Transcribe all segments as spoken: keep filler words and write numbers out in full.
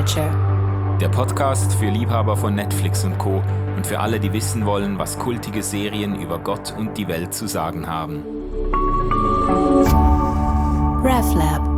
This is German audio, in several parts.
Culture. Der Podcast für Liebhaber von Netflix und Co. und für alle, die wissen wollen, was kultige Serien über Gott und die Welt zu sagen haben. RevLab.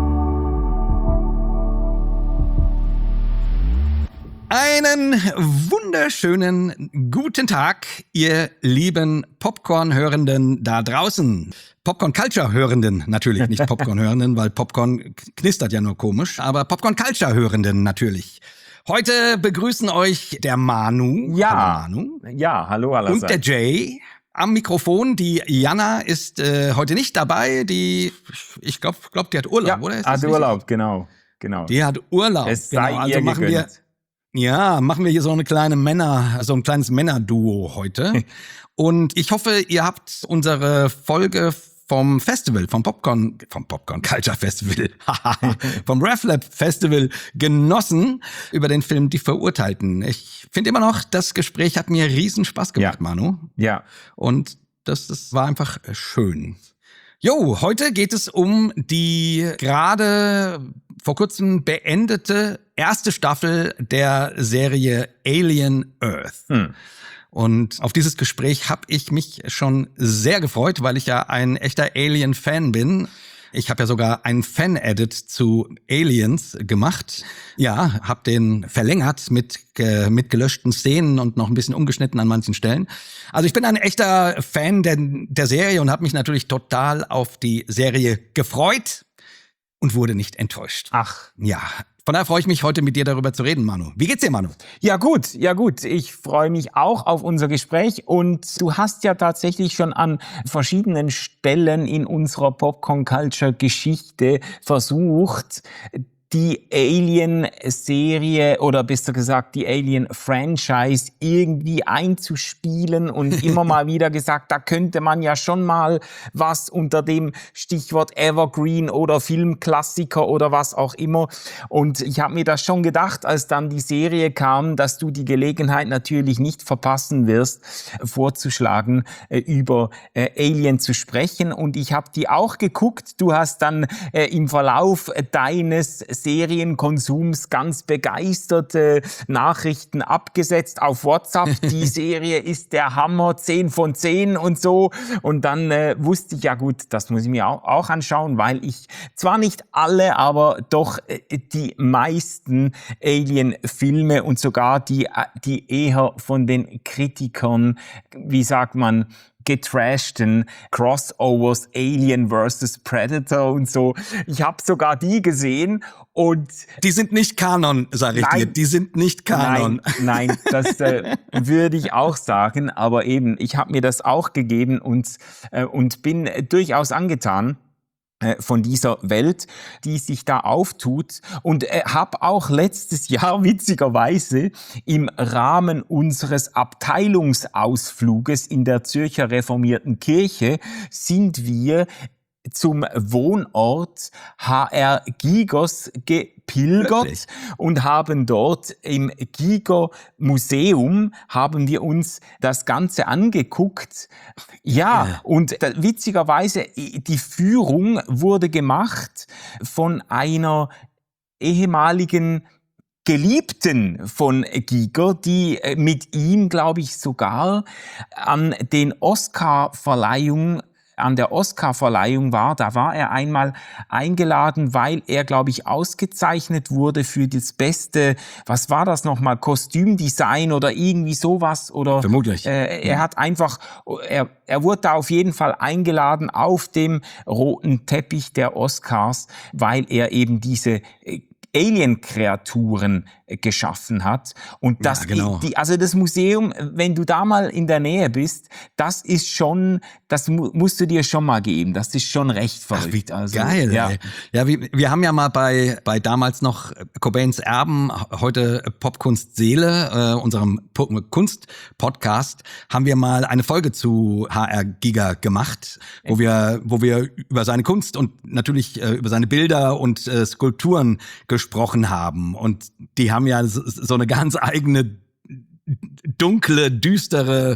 Einen wunderschönen guten Tag, ihr lieben Popcorn-Hörenden da draußen. Popcorn-Culture-Hörenden natürlich, nicht Popcorn-Hörenden, weil Popcorn knistert ja nur komisch, aber Popcorn-Culture-Hörenden natürlich. Heute begrüßen euch der Manu. Ja, hallo Manu. Ja, hallo allerseits. Und der Jay. Am Mikrofon, die Jana ist äh, heute nicht dabei, die, ich glaube, glaub, die hat Urlaub, ja, oder? Ist hat Urlaub, genau, genau. Die hat Urlaub. Es sei genau, also ihr machen gegönnt. wir Ja, machen wir hier so eine kleine Männer, so ein kleines Männerduo heute. Und ich hoffe, ihr habt unsere Folge vom Festival, vom Popcorn, vom Popcorn Culture Festival, vom RevLab Festival genossen über den Film Die Verurteilten. Ich finde immer noch, das Gespräch hat mir riesen Spaß gemacht, Ja. Manu. Ja, Und das, das war einfach schön. Jo, heute geht es um die gerade vor kurzem beendete erste Staffel der Serie Alien Earth. hm. Und auf dieses Gespräch habe ich mich schon sehr gefreut, weil ich ja ein echter Alien-Fan bin. Ich habe ja sogar einen Fan-Edit zu Aliens gemacht. Ja, habe den verlängert mit, äh, mit gelöschten Szenen und noch ein bisschen umgeschnitten an manchen Stellen. Also ich bin ein echter Fan der, der Serie und habe mich natürlich total auf die Serie gefreut und wurde nicht enttäuscht. Ach. Ja, von daher freue ich mich, heute mit dir darüber zu reden, Manu. Wie geht's dir, Manu? Ja gut, ja gut. Ich freue mich auch auf unser Gespräch und du hast ja tatsächlich schon an verschiedenen Stellen in unserer Popcorn-Culture-Geschichte versucht, die Alien-Serie oder besser gesagt die Alien-Franchise irgendwie einzuspielen und immer mal wieder gesagt, da könnte man ja schon mal was unter dem Stichwort Evergreen oder Filmklassiker oder was auch immer. Und ich habe mir das schon gedacht, als dann die Serie kam, dass du die Gelegenheit natürlich nicht verpassen wirst, vorzuschlagen, äh, über äh, Alien zu sprechen. Und ich habe die auch geguckt. Du hast dann äh, im Verlauf deines Serienkonsums ganz begeisterte Nachrichten abgesetzt auf WhatsApp. Die Serie ist der Hammer, zehn von zehn und so. Und dann äh, wusste ich, ja gut, das muss ich mir auch, auch anschauen, weil ich zwar nicht alle, aber doch äh, die meisten Alien-Filme und sogar die, äh, die eher von den Kritikern, wie sagt man, getrashten Crossovers, Alien versus Predator und so. Ich habe sogar die gesehen und Die sind nicht Kanon, sag ich Nein. dir. Die sind nicht Kanon. Nein, nein, das äh, würde ich auch sagen. Aber eben, ich habe mir das auch gegeben und, äh, und bin äh, durchaus angetan von dieser Welt, die sich da auftut, und äh, habe auch letztes Jahr witzigerweise im Rahmen unseres Abteilungsausfluges in der Zürcher Reformierten Kirche sind wir zum Wohnort H R Gigos gepilgert. Wirklich? Und haben dort im Giger Museum haben wir uns das Ganze angeguckt. Ja, Ja. und da, witzigerweise, die Führung wurde gemacht von einer ehemaligen Geliebten von Giger, die mit ihm, glaube ich, sogar an den Oscar-Verleihungen an der Oscar-Verleihung war. Da war er einmal eingeladen, weil er, glaube ich, ausgezeichnet wurde für das beste, was war das nochmal, Kostümdesign oder irgendwie sowas. Oder Vermutlich. Äh, er hat einfach, er, er wurde da auf jeden Fall eingeladen auf dem roten Teppich der Oscars, weil er eben diese äh, Alien-Kreaturen äh, geschaffen hat. Und das, Ja, genau. die, also das Museum, wenn du da mal in der Nähe bist, das ist schon, das mu- musst du dir schon mal geben. Das ist schon recht Ach, verrückt. wie also, geil, ja. ey. Ja, wir, wir haben ja mal bei, bei damals noch Cobains Erben, heute Popkunst Seele, äh, unserem Po- Kunst-Podcast, haben wir mal eine Folge zu H R Giger gemacht, wo wir, wo wir über seine Kunst und natürlich äh, über seine Bilder und äh, Skulpturen gesprochen haben. Und die haben ja so, so eine ganz eigene, dunkle, düstere,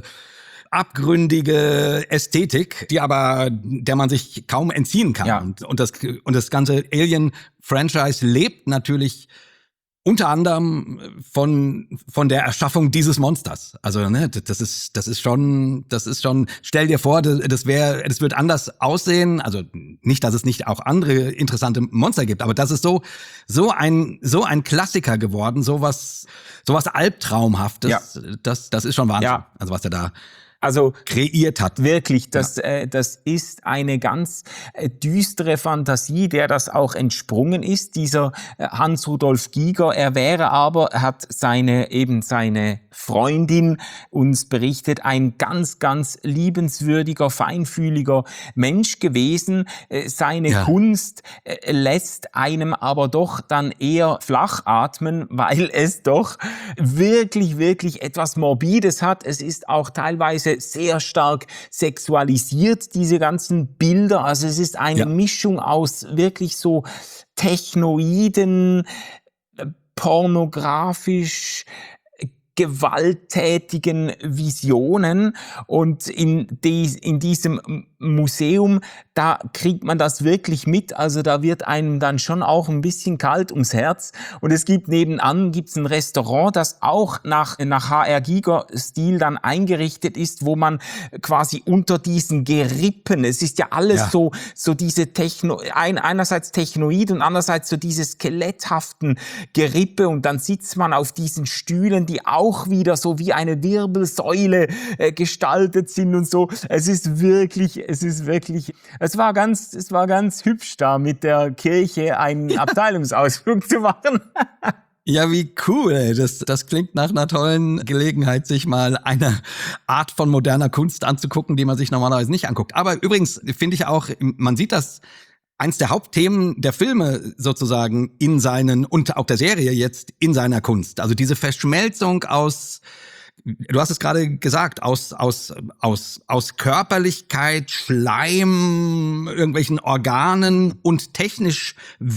abgründige Ästhetik, die aber, der man sich kaum entziehen kann. Ja. Und, und, das, und das ganze Alien-Franchise lebt natürlich Unter anderem von von der Erschaffung dieses Monsters. Also ne, das ist das ist schon das ist schon. Stell dir vor, das, das wäre, das wird anders aussehen. Also nicht, dass es nicht auch andere interessante Monster gibt, aber das ist so so ein so ein Klassiker geworden, sowas sowas Albtraumhaftes. Ja. Das das ist schon Wahnsinn. Ja. Also was er da Also kreiert hat. wirklich, das, Ja. äh, das ist eine ganz äh, düstere Fantasie, der das auch entsprungen ist, dieser äh, Hans-Rudolf Giger. Er wäre aber, er hat seine, eben seine Freundin uns berichtet, ein ganz, ganz liebenswürdiger, feinfühliger Mensch gewesen. Äh, seine Ja. Kunst äh, lässt einem aber doch dann eher flach atmen, weil es doch wirklich, wirklich etwas Morbides hat. Es ist auch teilweise sehr stark sexualisiert, diese ganzen Bilder. Also es ist eine Ja. Mischung aus wirklich so technoiden, äh, pornografisch gewalttätigen Visionen, und in, die, in diesem Museum, da kriegt man das wirklich mit, also da wird einem dann schon auch ein bisschen kalt ums Herz, und es gibt nebenan gibt's ein Restaurant, das auch nach, nach H R. Giger-Stil dann eingerichtet ist, wo man quasi unter diesen Gerippen, es ist ja alles Ja. so, so diese Techno, ein, einerseits Technoid und andererseits so diese skeletthaften Gerippe, und dann sitzt man auf diesen Stühlen, die auch wieder so wie eine Wirbelsäule äh, gestaltet sind und so. Es ist wirklich, es ist wirklich, es war ganz, es war ganz hübsch da mit der Kirche einen Abteilungsausflug zu machen. Ja, wie cool, ey. Das, das klingt nach einer tollen Gelegenheit, sich mal eine Art von moderner Kunst anzugucken, die man sich normalerweise nicht anguckt. Aber übrigens finde ich auch, man sieht das, eins der Hauptthemen der Filme sozusagen in seinen, und auch der Serie jetzt in seiner Kunst. Also diese Verschmelzung aus, du hast es gerade gesagt, aus, aus, aus, aus Körperlichkeit, Schleim, irgendwelchen Organen und technisch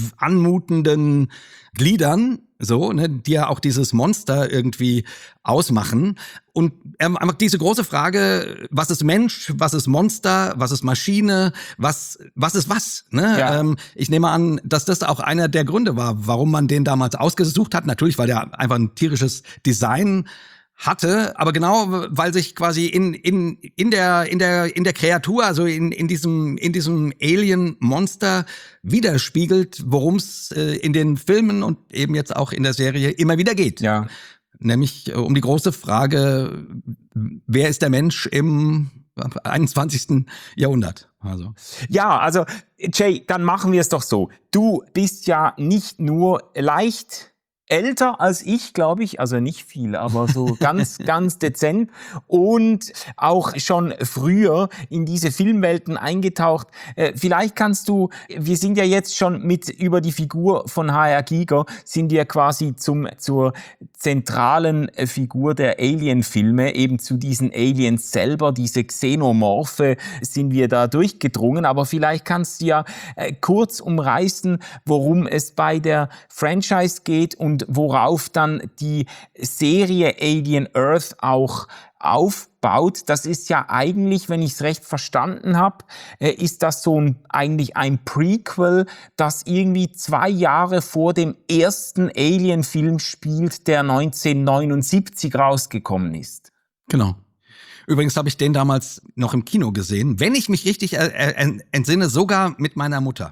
anmutenden Gliedern, so, ne, die ja auch dieses Monster irgendwie ausmachen. Und einfach diese große Frage, was ist Mensch, was ist Monster, was ist Maschine, was, was ist was, ne? Ja. Ähm, ich nehme an, dass das auch einer der Gründe war, warum man den damals ausgesucht hat. Natürlich, weil der einfach ein tierisches Design hatte, aber genau, weil sich quasi in in in der in der in der Kreatur, also in in diesem in diesem Alien Monster widerspiegelt, worum es äh, in den Filmen und eben jetzt auch in der Serie immer wieder geht. Ja. Nämlich äh, um die große Frage, wer ist der Mensch im einundzwanzigsten Jahrhundert? Also Ja, also Jay, dann machen wir es doch so. Du bist ja nicht nur leicht älter als ich, glaube ich, also nicht viel, aber so ganz, ganz dezent, und auch schon früher in diese Filmwelten eingetaucht. Äh, vielleicht kannst du, wir sind ja jetzt schon mit über die Figur von H R. Giger, sind wir quasi zum zur zentralen äh, Figur der Alien-Filme, eben zu diesen Aliens selber, diese Xenomorphe, sind wir da durchgedrungen, aber vielleicht kannst du ja äh, kurz umreißen, worum es bei der Franchise geht und worauf dann die Serie Alien Earth auch aufbaut. Das ist ja eigentlich, wenn ich es recht verstanden habe, äh, ist das so ein, eigentlich ein Prequel, das irgendwie zwei Jahre vor dem ersten Alien-Film spielt, der neunzehnhundertneunundsiebzig rausgekommen ist. genau. Übrigens habe ich den damals noch im Kino gesehen, wenn ich mich richtig äh, äh, entsinne, sogar mit meiner Mutter.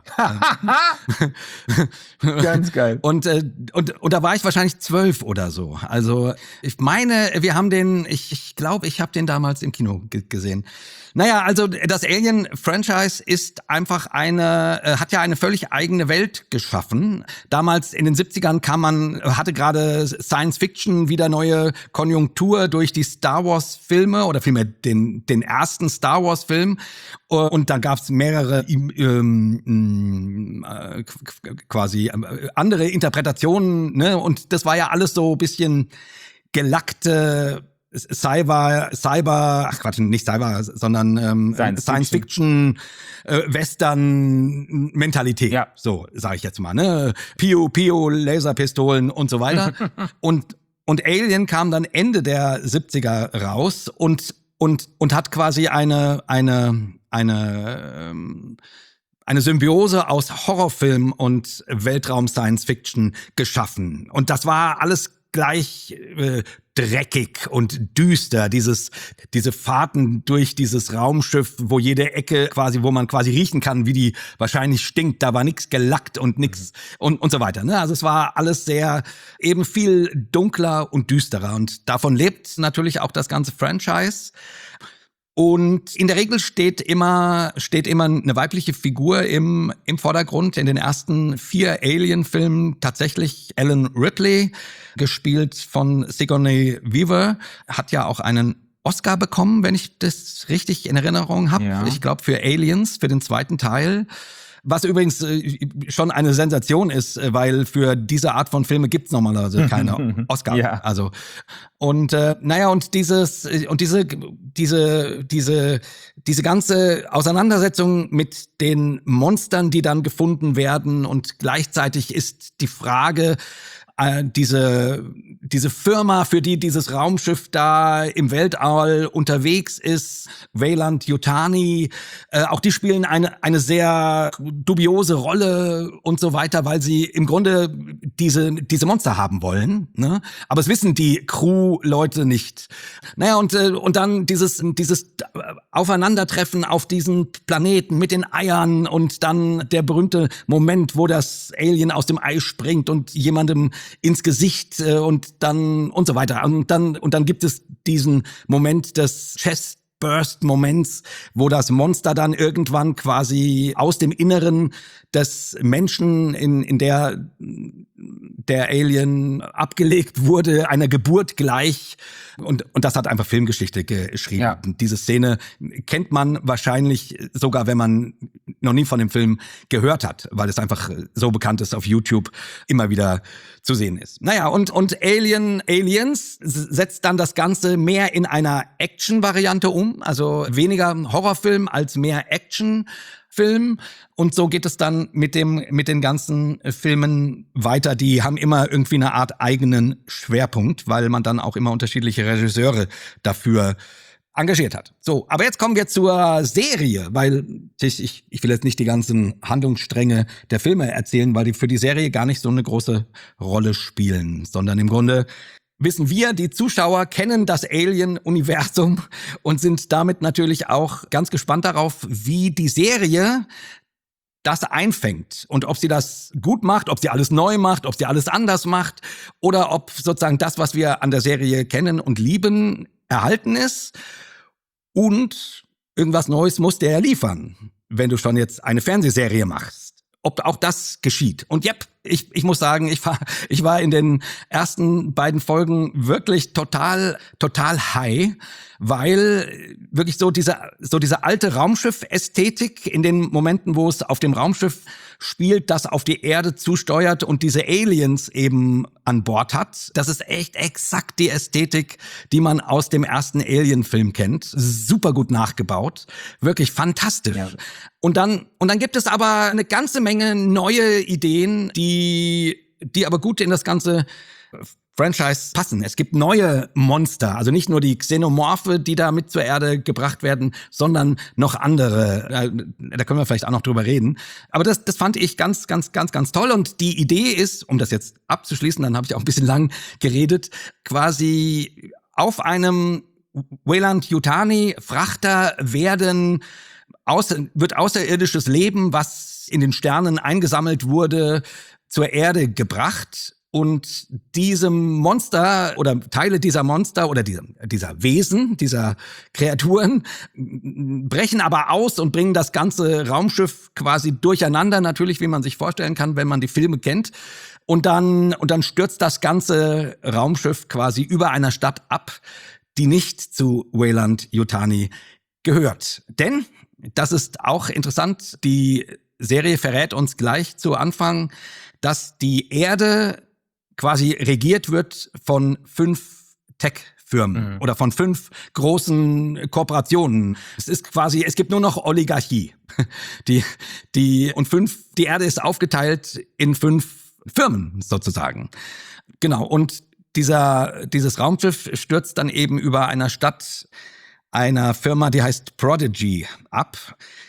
Ganz geil. Und, äh, und, und da war ich wahrscheinlich zwölf oder so. Also ich meine, wir haben den, ich glaube, ich, glaub, ich habe den damals im Kino ge- gesehen. Naja, also das Alien-Franchise ist einfach eine, äh, hat ja eine völlig eigene Welt geschaffen. Damals in den siebzigern kam man, hatte gerade Science Fiction wieder neue Konjunktur durch die Star Wars-Filme oder vielmehr den, den ersten Star Wars-Film. Und dann gab es mehrere ähm, äh, quasi äh, andere Interpretationen, ne? Und das war ja alles so ein bisschen gelackte Cyber, Cyber, ach Quatsch, nicht Cyber, sondern ähm, Science Science Fiction, äh, Western Mentalität, Ja. so sage ich jetzt mal, ne? Pio, Pio, Laserpistolen und so weiter. und und Alien kam dann Ende der siebziger raus und und und hat quasi eine eine eine ähm, eine Symbiose aus Horrorfilm und Weltraum-Science-Fiction geschaffen. Und das war alles gleich äh, dreckig und düster, dieses diese Fahrten durch dieses Raumschiff, wo jede Ecke quasi, wo man quasi riechen kann, wie die wahrscheinlich stinkt, da war nichts gelackt und nix und und so weiter, ne? Also es war alles sehr eben viel dunkler und düsterer und davon lebt natürlich auch das ganze Franchise. Und in der Regel steht immer, steht immer eine weibliche Figur im, im Vordergrund. In den ersten vier Alien-Filmen tatsächlich Ellen Ripley, gespielt von Sigourney Weaver, hat ja auch einen Oscar bekommen, wenn ich das richtig in Erinnerung habe. Ja. Ich glaube für Aliens, für den zweiten Teil. Was übrigens äh, schon eine Sensation ist, äh, weil für diese Art von Filme gibt's normalerweise keine Oscar. Ja. Also und äh, naja und dieses äh, und diese diese diese diese ganze Auseinandersetzung mit den Monstern, die dann gefunden werden und gleichzeitig ist die Frage, äh, diese diese Firma, für die dieses Raumschiff da im Weltall unterwegs ist, Weyland-Yutani, äh, auch die spielen eine eine sehr dubiose Rolle und so weiter, weil sie im Grunde diese diese Monster haben wollen, ne? Aber es wissen die Crew-Leute nicht. Naja, und äh, und dann dieses dieses Aufeinandertreffen auf diesen Planeten mit den Eiern und dann der berühmte Moment, wo das Alien aus dem Ei springt und jemandem ins Gesicht äh, und dann und so weiter. Und dann und dann gibt es diesen Moment des Chest Burst-Moments, wo das Monster dann irgendwann quasi aus dem Inneren des Menschen, in, in der der Alien abgelegt wurde, einer Geburt gleich. Und, und das hat einfach Filmgeschichte geschrieben. Ja. Diese Szene kennt man wahrscheinlich sogar, wenn man noch nie von dem Film gehört hat, weil es einfach so bekannt ist, auf YouTube immer wieder zu sehen ist. Naja, und, und Alien, Aliens setzt dann das Ganze mehr in einer Action-Variante um, also weniger Horrorfilm als mehr Action. Film. Und so geht es dann mit dem, mit den ganzen Filmen weiter. Die haben immer irgendwie eine Art eigenen Schwerpunkt, weil man dann auch immer unterschiedliche Regisseure dafür engagiert hat. So, aber jetzt kommen wir zur Serie, weil ich, ich, ich will jetzt nicht die ganzen Handlungsstränge der Filme erzählen, weil die für die Serie gar nicht so eine große Rolle spielen, sondern im Grunde wissen wir, die Zuschauer kennen das Alien-Universum und sind damit natürlich auch ganz gespannt darauf, wie die Serie das einfängt und ob sie das gut macht, ob sie alles neu macht, ob sie alles anders macht oder ob sozusagen das, was wir an der Serie kennen und lieben, erhalten ist. Und irgendwas Neues muss der ja liefern, wenn du schon jetzt eine Fernsehserie machst. Ob auch das geschieht. Und yep, ich, ich muss sagen, ich war, ich war in den ersten beiden Folgen wirklich total, total high, weil wirklich so diese, so diese alte Raumschiff-Ästhetik in den Momenten, wo es auf dem Raumschiff spielt, das auf die Erde zusteuert und diese Aliens eben an Bord hat. Das ist echt exakt die Ästhetik, die man aus dem ersten Alien-Film kennt. Super gut nachgebaut. Wirklich fantastisch. Ja. Und dann, und dann gibt es aber eine ganze Menge neue Ideen, die, die aber gut in das ganze Franchise passen. Es gibt neue Monster, also nicht nur die Xenomorphe, die da mit zur Erde gebracht werden, sondern noch andere. Da können wir vielleicht auch noch drüber reden. Aber das, das fand ich ganz, ganz, ganz, ganz toll. Und die Idee ist, um das jetzt abzuschließen, dann habe ich auch ein bisschen lang geredet, quasi auf einem Weyland-Yutani-Frachter werden Außer, wird außerirdisches Leben, was in den Sternen eingesammelt wurde, zur Erde gebracht. Und diesem Monster oder Teile dieser Monster oder dieser, dieser Wesen, dieser Kreaturen brechen aber aus und bringen das ganze Raumschiff quasi durcheinander, natürlich, wie man sich vorstellen kann, wenn man die Filme kennt. Und dann, und dann stürzt das ganze Raumschiff quasi über einer Stadt ab, die nicht zu Weyland-Yutani gehört. Denn das ist auch interessant. Die Serie verrät uns gleich zu Anfang, dass die Erde quasi regiert wird von fünf Tech-Firmen mhm. oder von fünf großen Kooperationen. Es ist quasi, es gibt nur noch Oligarchie. Die, die, und fünf, die Erde ist aufgeteilt in fünf Firmen sozusagen. Genau. Und dieser, dieses Raumschiff stürzt dann eben über einer Stadt einer Firma, die heißt Prodigy, ab.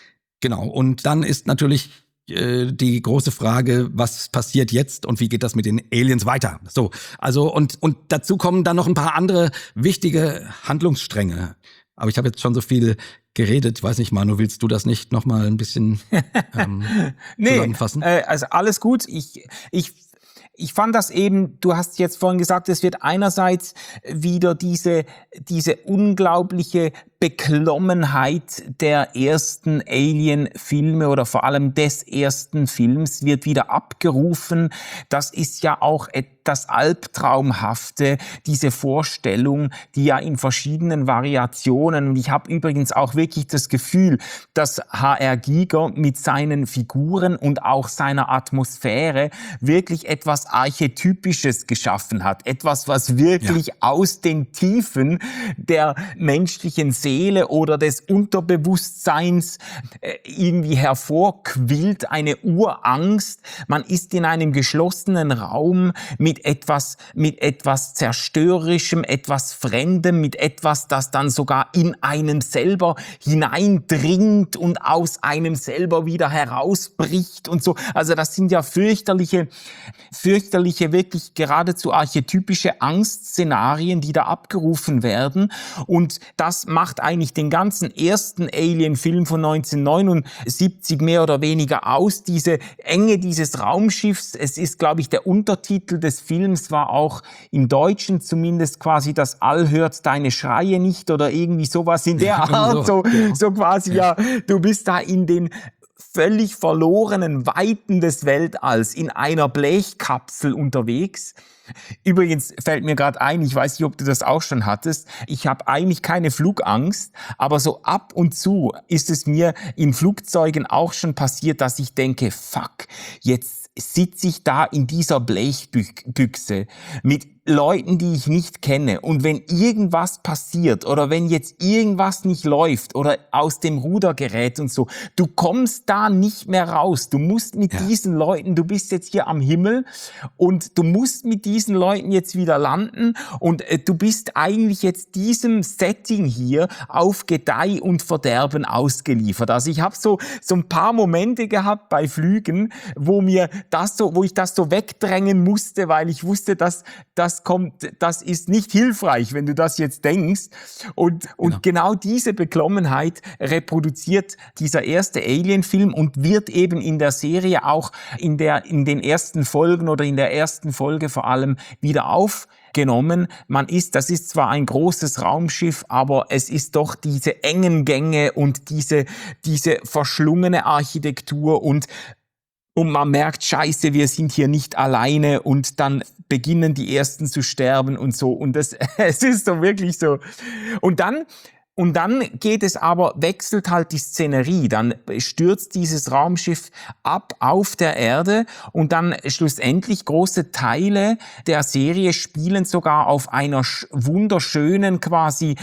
Genau. Und dann ist natürlich äh, die große Frage, was passiert jetzt und wie geht das mit den Aliens weiter? So, also und und dazu kommen dann noch ein paar andere wichtige Handlungsstränge. Aber ich habe jetzt schon so viel geredet. Ich weiß nicht, Manu, willst du das nicht noch mal ein bisschen ähm, nee, zusammenfassen? Äh, also alles gut. Ich ich Ich fand das eben, du hast jetzt vorhin gesagt, es wird einerseits wieder diese, diese unglaubliche Beklommenheit der ersten Alien-Filme oder vor allem des ersten Films wird wieder abgerufen. Das ist ja auch das Albtraumhafte, diese Vorstellung, die ja in verschiedenen Variationen, und ich habe übrigens auch wirklich das Gefühl, dass H R. Giger mit seinen Figuren und auch seiner Atmosphäre wirklich etwas Archetypisches geschaffen hat. Etwas, was wirklich ja. aus den Tiefen der menschlichen Seele oder des Unterbewusstseins äh, irgendwie hervorquillt, eine Urangst. Man ist in einem geschlossenen Raum mit etwas, mit etwas Zerstörerischem, etwas Fremdem, mit etwas, das dann sogar in einem selber hineindringt und aus einem selber wieder herausbricht und so. Also das sind ja fürchterliche, fürchterliche, wirklich geradezu archetypische Angstszenarien, die da abgerufen werden. Und das macht eigentlich den ganzen ersten Alien-Film von neunzehnhundertneunundsiebzig mehr oder weniger aus. Diese Enge dieses Raumschiffs, es ist, glaube ich, der Untertitel des Films war auch im Deutschen zumindest quasi das All hört deine Schreie nicht oder irgendwie sowas in der Art. So, so quasi, ja, du bist da in den völlig verlorenen Weiten des Weltalls in einer Blechkapsel unterwegs. Übrigens fällt mir gerade ein, ich weiß nicht, ob du das auch schon hattest, ich habe eigentlich keine Flugangst, aber so ab und zu ist es mir in Flugzeugen auch schon passiert, dass ich denke, fuck, jetzt sitze ich da in dieser Blechbüchse mit Leuten, die ich nicht kenne, und wenn irgendwas passiert oder wenn jetzt irgendwas nicht läuft oder aus dem Ruder gerät und so, du kommst da nicht mehr raus. Du musst mit ja. diesen Leuten, du bist jetzt hier am Himmel und du musst mit diesen Leuten jetzt wieder landen und äh, du bist eigentlich jetzt diesem Setting hier auf Gedeih und Verderben ausgeliefert. Also ich habe so so ein paar Momente gehabt bei Flügen, wo mir das so, wo ich das so wegdrängen musste, weil ich wusste, dass das kommt, das ist nicht hilfreich, wenn du das jetzt denkst. Und, und genau. genau diese Beklommenheit reproduziert dieser erste Alien-Film und wird eben in der Serie auch in der, in den ersten Folgen oder in der ersten Folge vor allem wieder aufgenommen. Man ist, das ist zwar ein großes Raumschiff, aber es ist doch diese engen Gänge und diese, diese verschlungene Architektur und Und man merkt, scheiße, wir sind hier nicht alleine, und dann beginnen die Ersten zu sterben und so. Und das, es ist so wirklich so. Und dann, und dann geht es aber, wechselt halt die Szenerie. Dann stürzt dieses Raumschiff ab auf der Erde und dann schlussendlich große Teile der Serie spielen sogar auf einer wunderschönen, quasi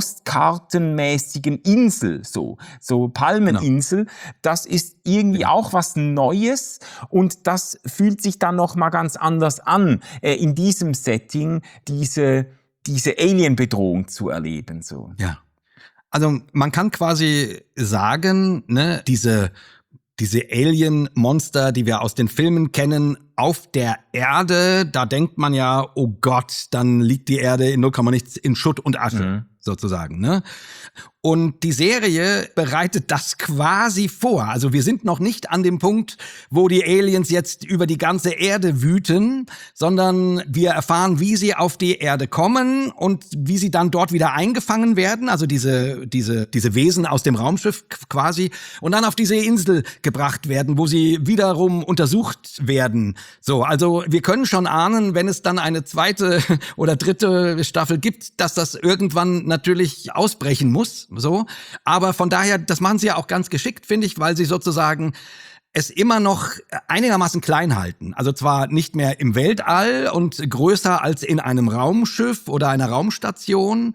postkartenmäßigen Insel, so, so Palmeninsel. Das ist irgendwie auch was Neues und das fühlt sich dann noch mal ganz anders an, äh, in diesem Setting diese, diese Alien-Bedrohung zu erleben, so. Ja. Also man kann quasi sagen, ne, diese diese Alien-Monster, die wir aus den Filmen kennen, auf der Erde, da denkt man ja, oh Gott, dann liegt die Erde in null Komma nichts in Schutt und Asche, mhm. sozusagen, ne? Und die Serie bereitet das quasi vor. Also wir sind noch nicht an dem Punkt, wo die Aliens jetzt über die ganze Erde wüten, sondern wir erfahren, wie sie auf die Erde kommen und wie sie dann dort wieder eingefangen werden, also diese diese diese Wesen aus dem Raumschiff quasi, und dann auf diese Insel gebracht werden, wo sie wiederum untersucht werden. So, also wir können schon ahnen, wenn es dann eine zweite oder dritte Staffel gibt, dass das irgendwann natürlich ausbrechen muss. So, aber von daher, das machen sie ja auch ganz geschickt, finde ich, weil sie sozusagen es immer noch einigermaßen klein halten. Also zwar nicht mehr im Weltall und größer als in einem Raumschiff oder einer Raumstation,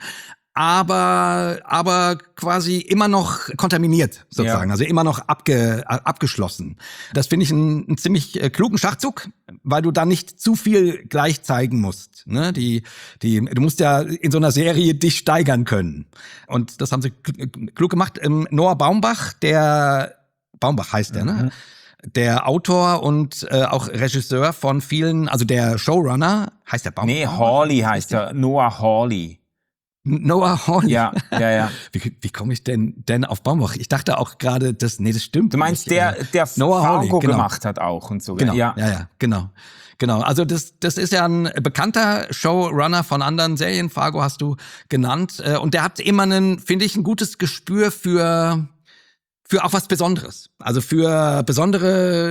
aber aber quasi immer noch kontaminiert sozusagen, ja. also immer noch abge, abgeschlossen. Das finde ich einen, einen ziemlich äh, klugen Schachzug, weil du dann nicht zu viel gleich zeigen musst. Ne? Die, die, du musst ja in so einer Serie dich steigern können. Und das haben sie klug gemacht. Ähm, Noah Baumbach, der Baumbach heißt der, ne? Der Autor und äh, auch Regisseur von vielen, also der Showrunner, heißt der Baumbach? Nee, Hawley heißt er, Noah Hawley. Noah Hawley. Ja, ja, ja. Wie, wie komme ich denn denn auf Baumbach? Ich dachte auch gerade, das, nee, das stimmt. Du meinst, nicht. der, der Noah Hawley, Fargo genau. gemacht hat auch und so. Genau, Ja, ja, ja, genau. Genau, also das, das ist ja ein bekannter Showrunner von anderen Serien, Fargo hast du genannt. Und der hat immer einen, finde ich, ein gutes Gespür für, für auch was Besonderes. Also für besondere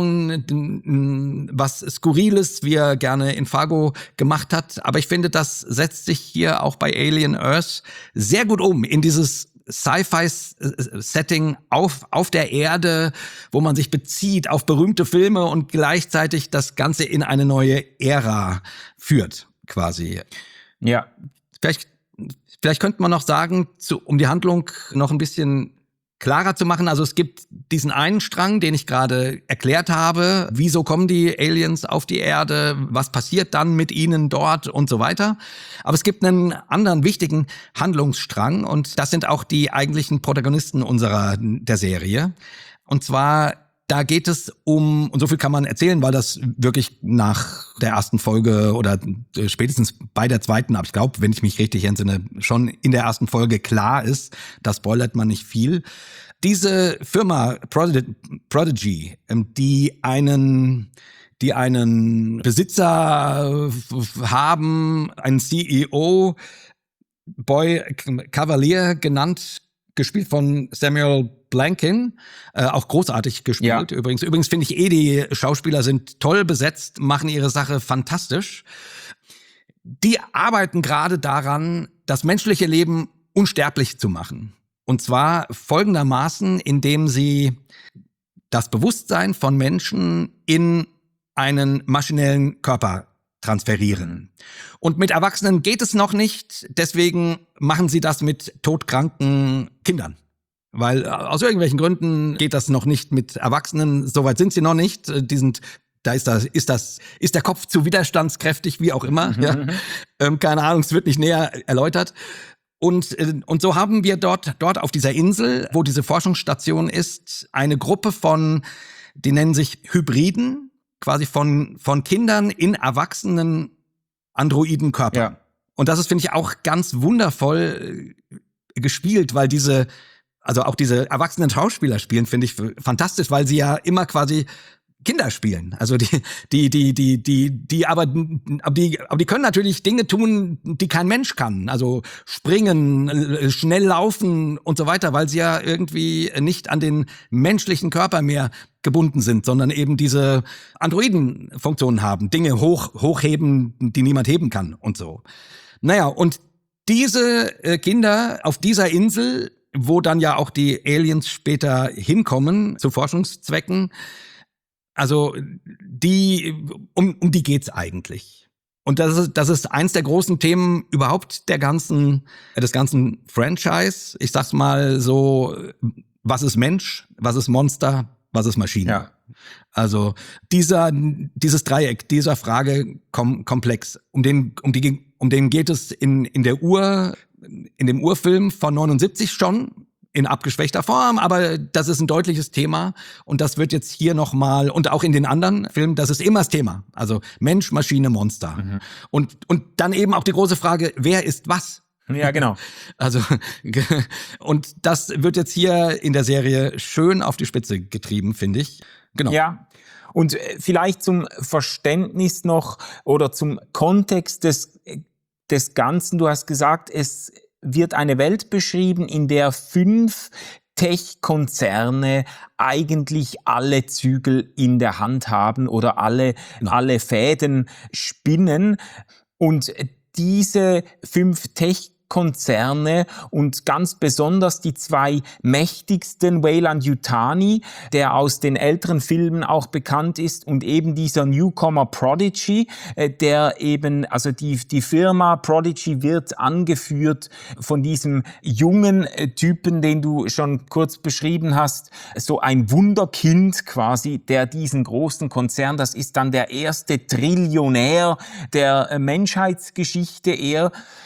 Spannungen, was Skurriles, wie er gerne in Fargo gemacht hat. Aber ich finde, das setzt sich hier auch bei Alien Earth sehr gut um in dieses Sci-Fi-Setting auf, auf der Erde, wo man sich bezieht auf berühmte Filme und gleichzeitig das Ganze in eine neue Ära führt, quasi. Ja. Vielleicht, vielleicht könnte man noch sagen, zu, um die Handlung noch ein bisschen klarer zu machen. Also es gibt diesen einen Strang, den ich gerade erklärt habe. Wieso kommen die Aliens auf die Erde? Was passiert dann mit ihnen dort und so weiter? Aber es gibt einen anderen wichtigen Handlungsstrang und das sind auch die eigentlichen Protagonisten unserer der Serie. Und zwar da geht es um, und so viel kann man erzählen, weil das wirklich nach der ersten Folge oder spätestens bei der zweiten, aber ich glaube, wenn ich mich richtig entsinne, schon in der ersten Folge klar ist, da spoilert man nicht viel. Diese Firma Prodigy, die einen die einen Besitzer haben, einen C E O, Boy Cavalier genannt, gespielt von Samuel Blankin, äh, auch großartig gespielt. Ja. Übrigens, übrigens finde ich eh, die Schauspieler sind toll besetzt, machen ihre Sache fantastisch. Die arbeiten gerade daran, das menschliche Leben unsterblich zu machen. Und zwar folgendermaßen, indem sie das Bewusstsein von Menschen in einen maschinellen Körper transferieren. Und mit Erwachsenen geht es noch nicht, deswegen machen sie das mit todkranken Kindern. Weil aus irgendwelchen Gründen geht das noch nicht mit Erwachsenen, soweit sind sie noch nicht. Die sind, da ist das, ist das, ist der Kopf zu widerstandskräftig, wie auch immer. Mhm. Ja. Ähm, keine Ahnung, es wird nicht näher erläutert. Und, und so haben wir dort, dort auf dieser Insel, wo diese Forschungsstation ist, eine Gruppe von, die nennen sich Hybriden, quasi von, von Kindern in erwachsenen Androidenkörpern. Ja. Und das ist, finde ich, auch ganz wundervoll gespielt, weil diese, also auch diese erwachsenen Schauspieler spielen, finde ich fantastisch, weil sie ja immer quasi Kinder spielen. Also die, die, die, die, die, die, aber, aber die, aber die können natürlich Dinge tun, die kein Mensch kann. Also springen, schnell laufen und so weiter, weil sie ja irgendwie nicht an den menschlichen Körper mehr gebunden sind, sondern eben diese Androidenfunktionen haben, Dinge hoch, hochheben, die niemand heben kann und so. Naja, und diese Kinder auf dieser Insel, wo dann ja auch die Aliens später hinkommen, zu Forschungszwecken, also die, um, um die geht's eigentlich. Und das ist, das ist eins der großen Themen überhaupt der ganzen, des ganzen Franchise. Ich sag's mal so, was ist Mensch, was ist Monster, was ist Maschine? Ja. Also dieser, dieses Dreieck, dieser Fragekomplex, um den, um die, um den geht es in, in der Ur, in dem Urfilm von neunundsiebzig schon, in abgeschwächter Form, aber das ist ein deutliches Thema und das wird jetzt hier nochmal, und auch in den anderen Filmen, das ist immer das Thema. Also Mensch, Maschine, Monster. Mhm. Und, und dann eben auch die große Frage, wer ist was? Ja, genau. Also, und das wird jetzt hier in der Serie schön auf die Spitze getrieben, finde ich. Genau. Ja. Und vielleicht zum Verständnis noch oder zum Kontext des, des Ganzen. Du hast gesagt, es wird eine Welt beschrieben, in der fünf Tech-Konzerne eigentlich alle Zügel in der Hand haben oder alle, genau. alle Fäden spinnen. Und diese fünf Tech Konzerne und ganz besonders die zwei mächtigsten, Weyland-Yutani, der aus den älteren Filmen auch bekannt ist, und eben dieser Newcomer Prodigy, der eben, also die, die Firma Prodigy wird angeführt von diesem jungen Typen, den du schon kurz beschrieben hast, so ein Wunderkind quasi, der diesen großen Konzern, das ist dann der erste Trillionär der Menschheitsgeschichte, er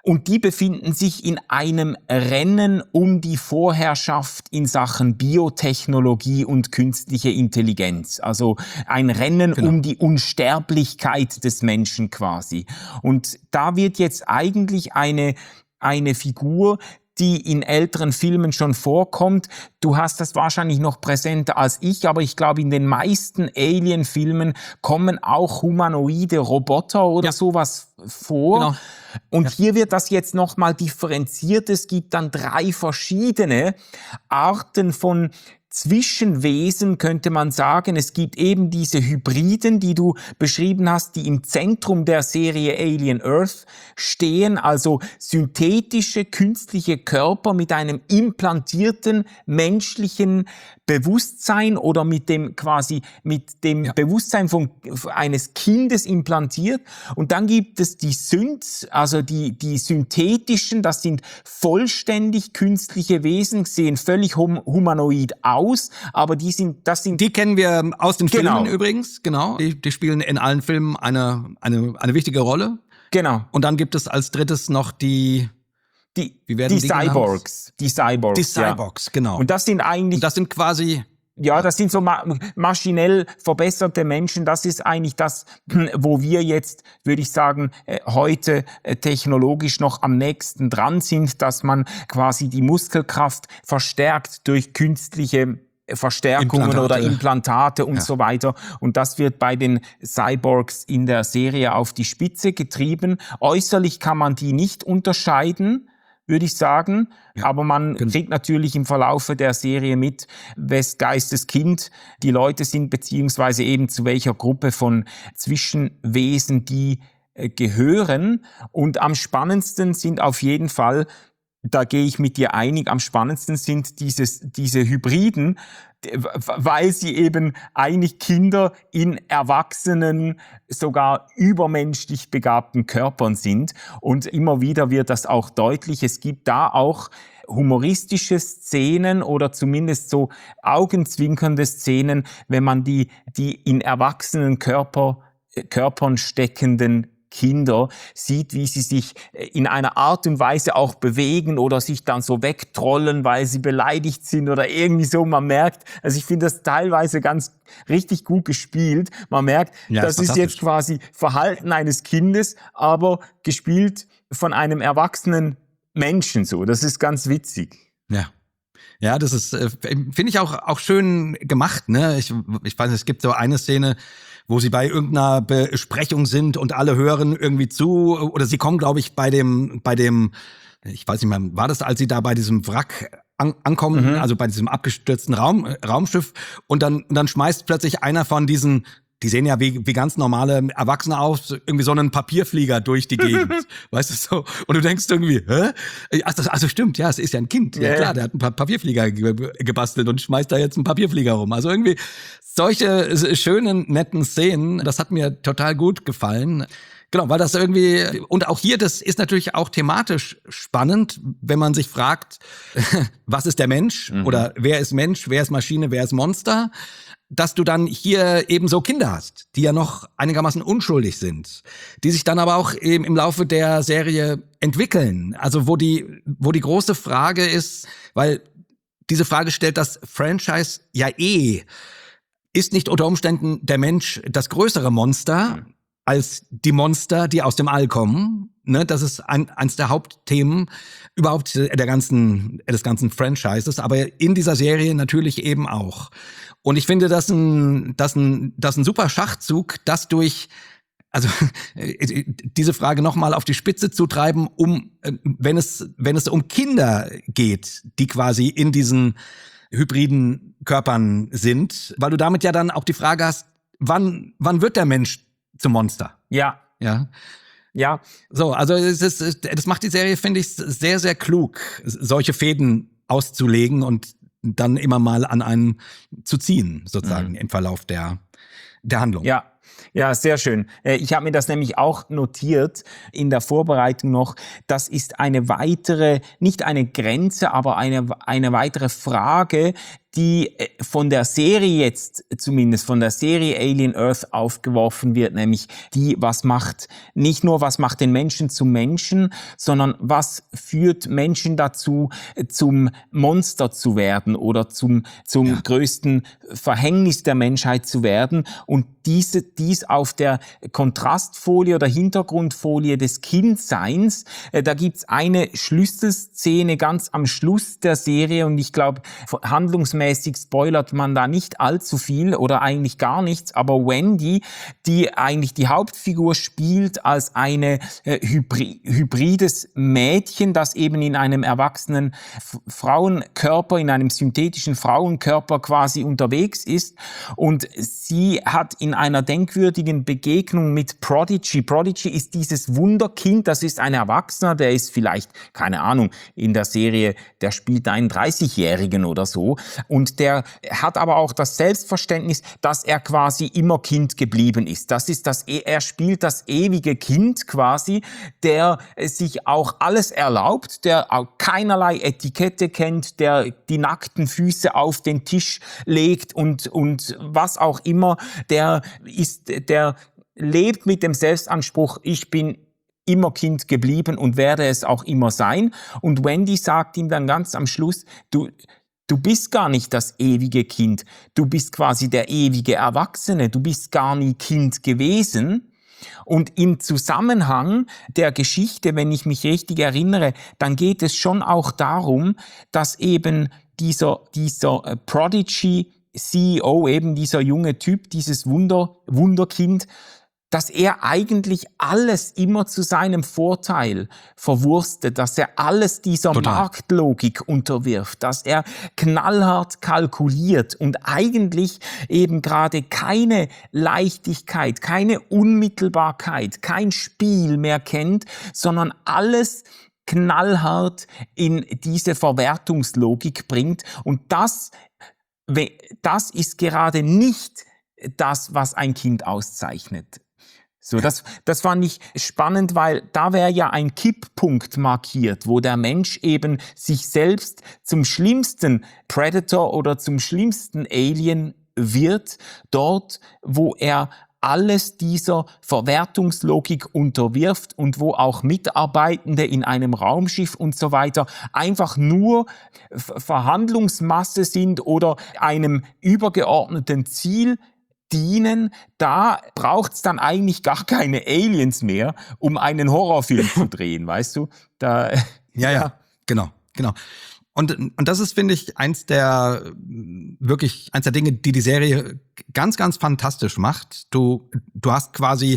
Und die befinden sich in einem Rennen um die Vorherrschaft in Sachen Biotechnologie und künstliche Intelligenz. Also ein Rennen Genau. um die Unsterblichkeit des Menschen quasi. Und da wird jetzt eigentlich eine, eine Figur, die in älteren Filmen schon vorkommt. Du hast das wahrscheinlich noch präsenter als ich, aber ich glaube, in den meisten Alien-Filmen kommen auch humanoide Roboter oder Ja. sowas vor. Genau. Und hier wird das jetzt nochmal differenziert. Es gibt dann drei verschiedene Arten von Zwischenwesen, könnte man sagen. Es gibt eben diese Hybriden, die du beschrieben hast, die im Zentrum der Serie Alien Earth stehen, also synthetische, künstliche Körper mit einem implantierten menschlichen Bewusstsein oder mit dem quasi mit dem Ja. Bewusstsein von eines Kindes implantiert. Und dann gibt es die Synths, also die die synthetischen, das sind vollständig künstliche Wesen, sehen völlig hum humanoid aus, aber die sind das sind Die kennen wir aus den Genau. Filmen übrigens, genau. Die, die spielen in allen Filmen eine, eine, eine wichtige Rolle. genau Und dann gibt es als drittes noch die, die Wie werden die die genannt? Cyborgs, die Cyborgs, die Cyborgs, ja. genau. Und das sind eigentlich Und das sind quasi, Ja, das sind so ma maschinell verbesserte Menschen. Das ist eigentlich das, wo wir jetzt, würde ich sagen, äh, heute äh, technologisch noch am nächsten dran sind, dass man quasi die Muskelkraft verstärkt durch künstliche Verstärkungen Implantate. oder Implantate und Ja. so weiter. Und das wird bei den Cyborgs in der Serie auf die Spitze getrieben. Äußerlich kann man die nicht unterscheiden, würde ich sagen. Ja, Aber man genau. kriegt natürlich im Verlaufe der Serie mit, wes Geistes Kind die Leute sind, beziehungsweise eben zu welcher Gruppe von Zwischenwesen die äh, gehören. Und am spannendsten sind auf jeden Fall, da gehe ich mit dir einig, am spannendsten sind dieses, diese Hybriden, weil sie eben eigentlich Kinder in erwachsenen, sogar übermenschlich begabten Körpern sind. Und immer wieder wird das auch deutlich. Es gibt da auch humoristische Szenen oder zumindest so augenzwinkernde Szenen, wenn man die, die in erwachsenen Körper, Körpern steckenden Kinder sieht, wie sie sich in einer Art und Weise auch bewegen oder sich dann so wegtrollen, weil sie beleidigt sind oder irgendwie so. Man merkt, also ich finde das teilweise ganz richtig gut gespielt. Man merkt, Ja, das ist jetzt fantastisch. quasi Verhalten eines Kindes, aber gespielt von einem erwachsenen Menschen so. Das ist ganz witzig. ja. Ja, das ist, äh, finde ich auch, auch schön gemacht, ne? Ich, ich weiß nicht, es gibt so eine Szene, wo sie bei irgendeiner Besprechung sind und alle hören irgendwie zu, oder sie kommen, glaube ich, bei dem, bei dem, ich weiß nicht mehr, war das, als sie da bei diesem Wrack an, ankommen, Mhm. also bei diesem abgestürzten Raum, Raumschiff, und dann, und dann schmeißt plötzlich einer von diesen, die sehen ja wie, wie ganz normale Erwachsene aus, irgendwie so einen Papierflieger durch die Gegend. Weißt du so? Und du denkst irgendwie, hä? Ach, das, also stimmt, ja, es ist ja ein Kind. Ja, Ja, klar, ja. der hat einen Pa- Papierflieger ge- gebastelt und schmeißt da jetzt einen Papierflieger rum. Also irgendwie solche s- schönen, netten Szenen, das hat mir total gut gefallen. Genau, weil das irgendwie, und auch hier, das ist natürlich auch thematisch spannend, wenn man sich fragt, was ist der Mensch? Mhm. Oder wer ist Mensch, wer ist Maschine, wer ist Monster? Dass du dann hier eben so Kinder hast, die ja noch einigermaßen unschuldig sind, die sich dann aber auch eben im Laufe der Serie entwickeln. Also wo die, wo die große Frage ist, weil diese Frage stellt das Franchise ja eh, ist nicht unter Umständen der Mensch das größere Monster als die Monster, die aus dem All kommen? Ne, das ist ein, eins der Hauptthemen überhaupt der ganzen, des ganzen Franchises, aber in dieser Serie natürlich eben auch. Und ich finde das ein, das ein, das ein super Schachzug, das durch, also diese Frage nochmal auf die Spitze zu treiben, um, wenn es, wenn es um Kinder geht, die quasi in diesen hybriden Körpern sind, weil du damit ja dann auch die Frage hast, wann, wann wird der Mensch zum Monster? Ja, Ja. ja. So, also es ist, das macht die Serie, finde ich, sehr, sehr klug, solche Fäden auszulegen und dann immer mal an einen zu ziehen, sozusagen, Mhm. im Verlauf der, der Handlung. Ja, ja, sehr schön. Äh, Ich habe mir das nämlich auch notiert in der Vorbereitung noch. Das ist eine weitere, nicht eine Grenze, aber eine, eine weitere Frage, die von der Serie jetzt, zumindest von der Serie Alien Earth aufgeworfen wird, nämlich die, was macht, nicht nur was macht den Menschen zum Menschen, sondern was führt Menschen dazu, zum Monster zu werden oder zum, zum ja. größten Verhängnis der Menschheit zu werden. Und diese, dies auf der Kontrastfolie oder Hintergrundfolie des Kindseins, äh, da gibt's eine Schlüsselszene ganz am Schluss der Serie und ich glaube, handlungsmäßig spoilert man da nicht allzu viel oder eigentlich gar nichts, aber Wendy, die eigentlich die Hauptfigur spielt als eine äh, hybri- hybrides Mädchen, das eben in einem erwachsenen F- Frauenkörper, in einem synthetischen Frauenkörper quasi unterwegs ist und sie hat in einer denkwürdigen Begegnung mit Prodigy. Prodigy ist dieses Wunderkind, das ist ein Erwachsener, der ist vielleicht, keine Ahnung, in der Serie, der spielt einen dreißigjährigen oder so und der hat aber auch das Selbstverständnis, dass er quasi immer Kind geblieben ist. Das ist das, er spielt das ewige Kind quasi, der sich auch alles erlaubt, der auch keinerlei Etikette kennt, der die nackten Füße auf den Tisch legt und, und was auch immer, der ist, der lebt mit dem Selbstanspruch, ich bin immer Kind geblieben und werde es auch immer sein. Und Wendy sagt ihm dann ganz am Schluss, du, du bist gar nicht das ewige Kind, du bist quasi der ewige Erwachsene, du bist gar nie Kind gewesen. Und im Zusammenhang der Geschichte, wenn ich mich richtig erinnere, dann geht es schon auch darum, dass eben dieser, dieser Prodigy C E O, eben dieser junge Typ, dieses Wunder, Wunderkind, dass er eigentlich alles immer zu seinem Vorteil verwurstet, dass er alles dieser Total. Marktlogik unterwirft, dass er knallhart kalkuliert und eigentlich eben gerade keine Leichtigkeit, keine Unmittelbarkeit, kein Spiel mehr kennt, sondern alles knallhart in diese Verwertungslogik bringt. Und das, das ist gerade nicht das, was ein Kind auszeichnet. So, das, das fand ich spannend, weil da wäre ja ein Kipppunkt markiert, wo der Mensch eben sich selbst zum schlimmsten Predator oder zum schlimmsten Alien wird, dort, wo er alles dieser Verwertungslogik unterwirft und wo auch Mitarbeitende in einem Raumschiff und so weiter einfach nur Verhandlungsmasse sind oder einem übergeordneten Ziel dienen, da braucht's dann eigentlich gar keine Aliens mehr, um einen Horrorfilm zu drehen, weißt du? Da, ja, ja, genau, genau. Und, und das ist, finde ich, eins der, wirklich, eins der Dinge, die die Serie ganz, ganz fantastisch macht. Du, du hast quasi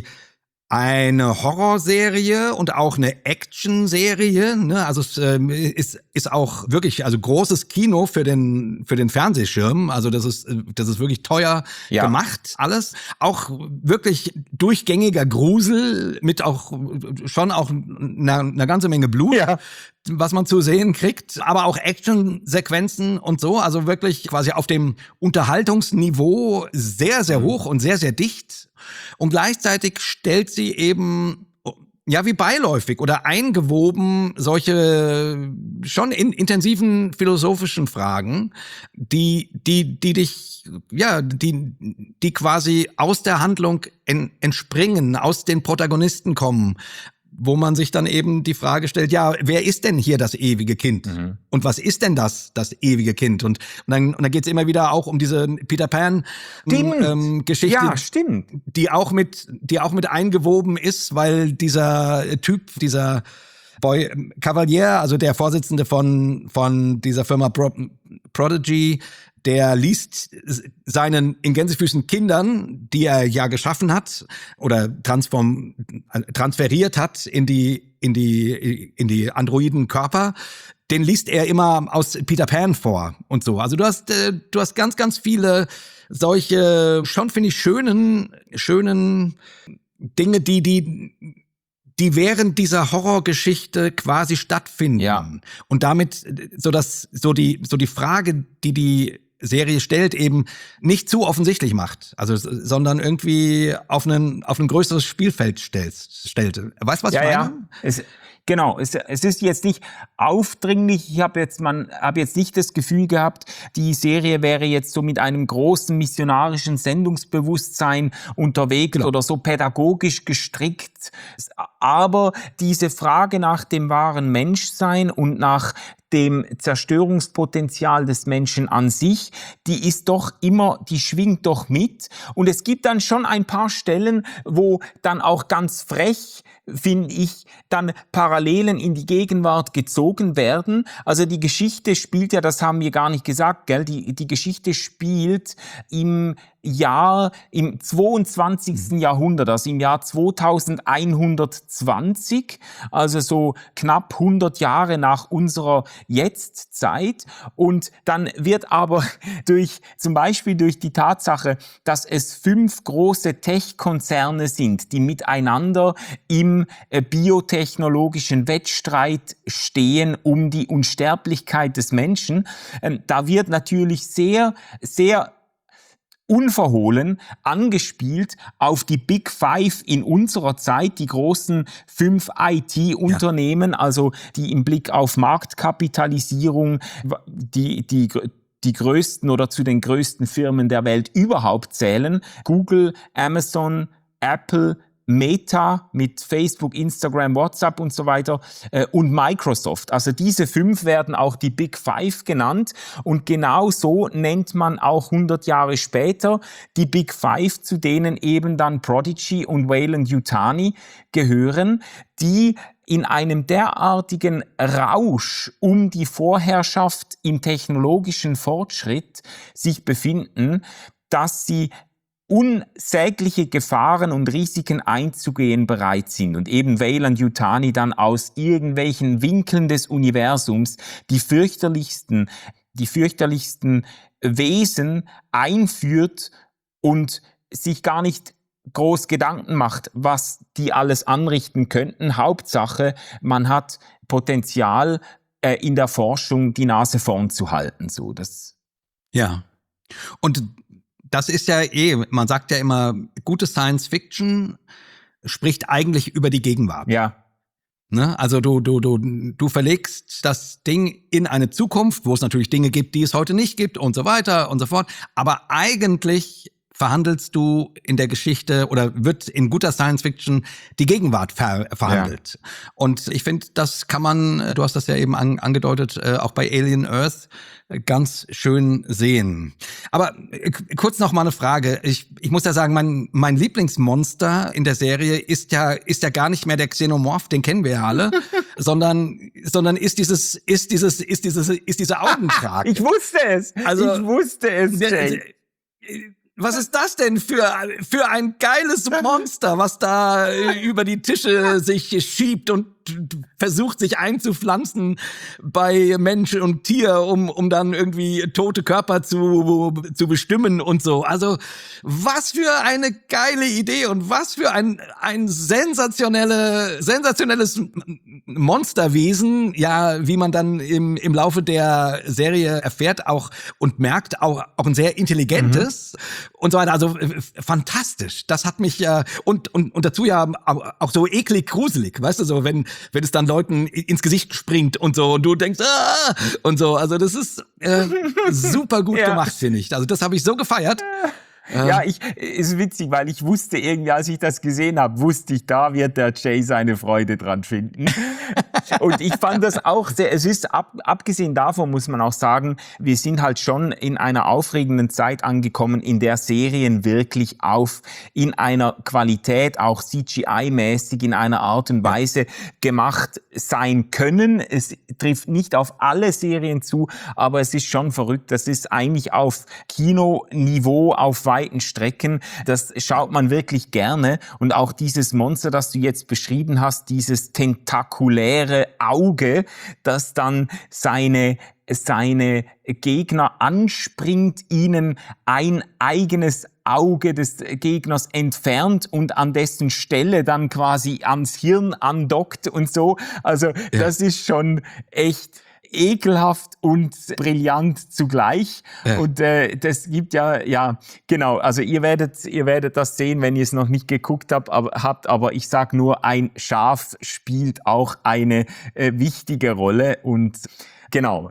eine Horrorserie und auch eine Actionserie, ne? Also es äh, ist ist auch wirklich also großes Kino für den für den Fernsehschirm. Also das ist das ist wirklich teuer ja. gemacht alles. Auch wirklich durchgängiger Grusel mit auch schon auch einer eine ganze Menge Blut. Ja. Was man zu sehen kriegt, aber auch Actionsequenzen und so, also wirklich quasi auf dem Unterhaltungsniveau sehr, sehr hoch und sehr, sehr dicht. Und gleichzeitig stellt sie eben, ja, wie beiläufig oder eingewoben solche schon in, intensiven philosophischen Fragen, die, die, die dich, ja, die, die quasi aus der Handlung en, entspringen, aus den Protagonisten kommen, wo man sich dann eben die Frage stellt, ja, wer ist denn hier das ewige Kind? Mhm. Und was ist denn das, das ewige Kind? Und, und dann, und dann geht's immer wieder auch um diese Peter Pan ähm, Geschichte, ja, stimmt. die auch mit, die auch mit eingewoben ist, weil dieser Typ, dieser Boy Cavalier, also der Vorsitzende von, von dieser Firma Pro, Prodigy, der liest seinen in Gänsefüßen Kindern, die er ja geschaffen hat oder transform, transferiert hat in die, in die, in die androiden Körper, den liest er immer aus Peter Pan vor und so. Also du hast, du hast ganz, ganz viele solche, schon finde ich schönen, schönen Dinge, die, die, die während dieser Horrorgeschichte quasi stattfinden. Ja. Und damit, so dass, so die, so die Frage, die die Serie stellt, eben nicht zu offensichtlich macht, also sondern irgendwie auf einen auf ein größeres Spielfeld stellt. stellt. Weißt du, was ja, ich meine? Ja. Es, Genau, es, es ist jetzt nicht aufdringlich. Ich habe jetzt, man habe jetzt nicht das Gefühl gehabt, die Serie wäre jetzt so mit einem großen missionarischen Sendungsbewusstsein unterwegs genau. oder so pädagogisch gestrickt. Aber diese Frage nach dem wahren Menschsein und nach dem Zerstörungspotenzial des Menschen an sich, die ist doch immer, die schwingt doch mit. Und es gibt dann schon ein paar Stellen, wo dann auch ganz frech, finde ich, dann Parallelen in die Gegenwart gezogen werden. Also die Geschichte spielt ja, das haben wir gar nicht gesagt, gell? Die, die Geschichte spielt im Jahr, im zweiundzwanzigsten Jahrhundert, also im Jahr zweitausendeinhundertzwanzig, also so knapp hundert Jahre nach unserer Jetztzeit. Und dann wird aber durch, zum Beispiel durch die Tatsache, dass es fünf große Tech-Konzerne sind, die miteinander im äh, biotechnologischen Wettstreit stehen um die Unsterblichkeit des Menschen, ähm, da wird natürlich sehr, sehr unverhohlen angespielt auf die Big Five in unserer Zeit, die großen fünf I T-Unternehmen, ja. also die im Blick auf Marktkapitalisierung, die, die, die größten oder zu den größten Firmen der Welt überhaupt zählen. Google, Amazon, Apple, Meta mit Facebook, Instagram, WhatsApp und so weiter äh, und Microsoft. Also diese fünf werden auch die Big Five genannt und genau so nennt man auch hundert Jahre später die Big Five, zu denen eben dann Prodigy und Weyland-Yutani gehören, die in einem derartigen Rausch um die Vorherrschaft im technologischen Fortschritt sich befinden, dass sie unsägliche Gefahren und Risiken einzugehen bereit sind und eben Weyland-Yutani dann aus irgendwelchen Winkeln des Universums die fürchterlichsten, die fürchterlichsten Wesen einführt und sich gar nicht groß Gedanken macht, was die alles anrichten könnten. Hauptsache, man hat Potenzial, äh, in der Forschung die Nase vorn zu halten. So, das. Ja. Und das ist ja eh, man sagt ja immer, gute Science Fiction spricht eigentlich über die Gegenwart. Ja. Ne? Also du, du, du, du verlegst das Ding in eine Zukunft, wo es natürlich Dinge gibt, die es heute nicht gibt und so weiter und so fort. Aber eigentlich verhandelst du in der Geschichte oder wird in guter Science Fiction die Gegenwart ver verhandelt. Ja. Und ich finde, das kann man, du hast das ja eben an, angedeutet, äh, auch bei Alien Earth ganz schön sehen. Aber äh, kurz noch mal eine Frage. Ich, ich muss ja sagen, mein, mein Lieblingsmonster in der Serie ist ja, ist ja gar nicht mehr der Xenomorph, den kennen wir ja alle, sondern, sondern ist dieses, ist dieses, ist dieses, ist diese Augenkrage. Ich wusste es. Also, ich wusste es, Jay. Was ist das denn für, für ein geiles Monster, was da über die Tische sich schiebt und versucht, sich einzupflanzen bei Mensch und Tier, um, um dann irgendwie tote Körper zu, zu bestimmen und so. Also, was für eine geile Idee und was für ein, ein sensationelle, sensationelles Monsterwesen, ja, wie man dann im, im Laufe der Serie erfährt auch und merkt, auch, auch ein sehr intelligentes mhm. und so weiter. Also, fantastisch. Das hat mich ja, und, und, und dazu ja auch so eklig gruselig, weißt du, so, wenn, wenn es dann Leuten ins Gesicht springt und so und du denkst, ah, und so. Also das ist äh, super gut ja. gemacht, finde ich. Also das habe ich so gefeiert. Ja, ich ist witzig, weil ich wusste irgendwie, als ich das gesehen habe, wusste ich, da wird der Jay seine Freude dran finden. Und ich fand das auch sehr, es ist, ab, abgesehen davon muss man auch sagen, wir sind halt schon in einer aufregenden Zeit angekommen, in der Serien wirklich auf, in einer Qualität, auch C G I-mäßig, in einer Art und Weise gemacht sein können. Es trifft nicht auf alle Serien zu, aber es ist schon verrückt. Das ist eigentlich auf Kinoniveau, auf weiten Strecken. Das schaut man wirklich gerne. Und auch dieses Monster, das du jetzt beschrieben hast, dieses tentakuläre Auge, das dann seine seine Gegner anspringt, ihnen ein eigenes Auge des Gegners entfernt und an dessen Stelle dann quasi ans Hirn andockt und so. Also ja. das ist schon echt ekelhaft und brillant zugleich. Ja. Und äh, das gibt ja, ja, genau, also ihr werdet, ihr werdet das sehen, wenn ihr es noch nicht geguckt habt, aber, habt, aber ich sag nur, ein Schaf spielt auch eine äh, wichtige Rolle und genau.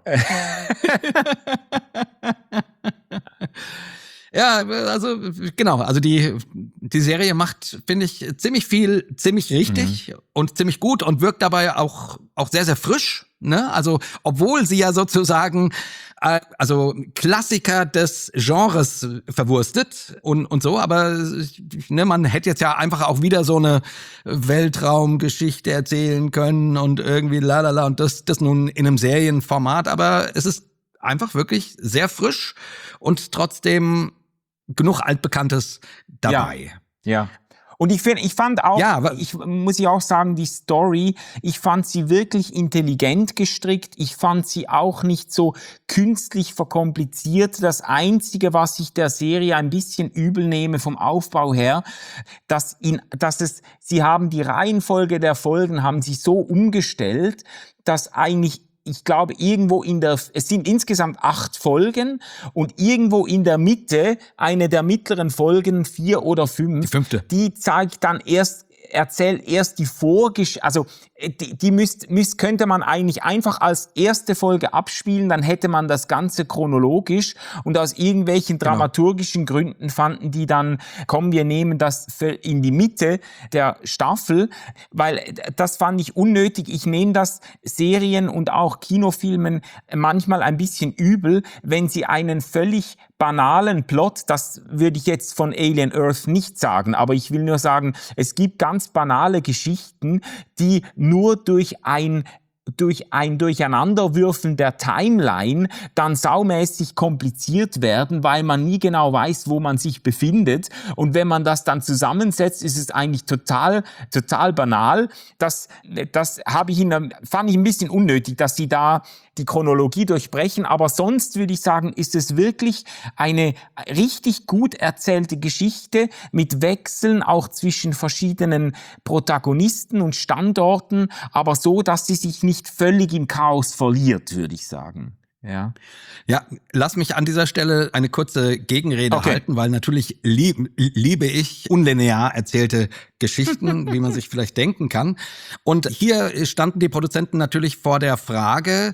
Ja, also genau, also die die Serie macht, finde ich, ziemlich viel, ziemlich richtig mhm. und ziemlich gut und wirkt dabei auch auch sehr sehr frisch, ne? Also obwohl sie ja sozusagen äh, also Klassiker des Genres verwurstet und und so, aber ne, man hätte jetzt ja einfach auch wieder so eine Weltraumgeschichte erzählen können und irgendwie lalala und das das nun in einem Serienformat, aber es ist einfach wirklich sehr frisch und trotzdem genug Altbekanntes dabei. Ja, ja. Und ich finde, ich fand auch, ja, aber ich muss ich auch sagen, die Story, ich fand sie wirklich intelligent gestrickt. Ich fand sie auch nicht so künstlich verkompliziert. Das Einzige, was ich der Serie ein bisschen übel nehme vom Aufbau her, dass ihn, dass es, sie haben die Reihenfolge der Folgen haben sie so umgestellt, dass eigentlich ich glaube, irgendwo in der, es sind insgesamt acht Folgen und irgendwo in der Mitte, eine der mittleren Folgen, vier oder fünf, die fünfte, die zeigt dann erst, erzählt erst die Vorgeschichte, also die, die müsst, müsst, könnte man eigentlich einfach als erste Folge abspielen, dann hätte man das Ganze chronologisch und aus irgendwelchen dramaturgischen genau. Gründen fanden die dann, komm, wir nehmen das in die Mitte der Staffel, weil das fand ich unnötig. Ich nehme das Serien und auch Kinofilmen manchmal ein bisschen übel, wenn sie einen völlig banalen Plot, das würde ich jetzt von Alien Earth nicht sagen, aber ich will nur sagen, es gibt ganz banale Geschichten, die nur durch ein durch ein Durcheinanderwürfeln der Timeline dann saumäßig kompliziert werden, weil man nie genau weiß, wo man sich befindet. Und wenn man das dann zusammensetzt, ist es eigentlich total, total banal. Das, das habe ich in, fand ich ein bisschen unnötig, dass sie da die Chronologie durchbrechen. Aber sonst würde ich sagen, ist es wirklich eine richtig gut erzählte Geschichte mit Wechseln auch zwischen verschiedenen Protagonisten und Standorten, aber so, dass sie sich nicht völlig im Chaos verliert, würde ich sagen. Ja. Ja, lass mich an dieser Stelle eine kurze Gegenrede okay. halten, weil natürlich lieb, liebe ich unlinear erzählte Geschichten, wie man sich vielleicht denken kann. Und hier standen die Produzenten natürlich vor der Frage,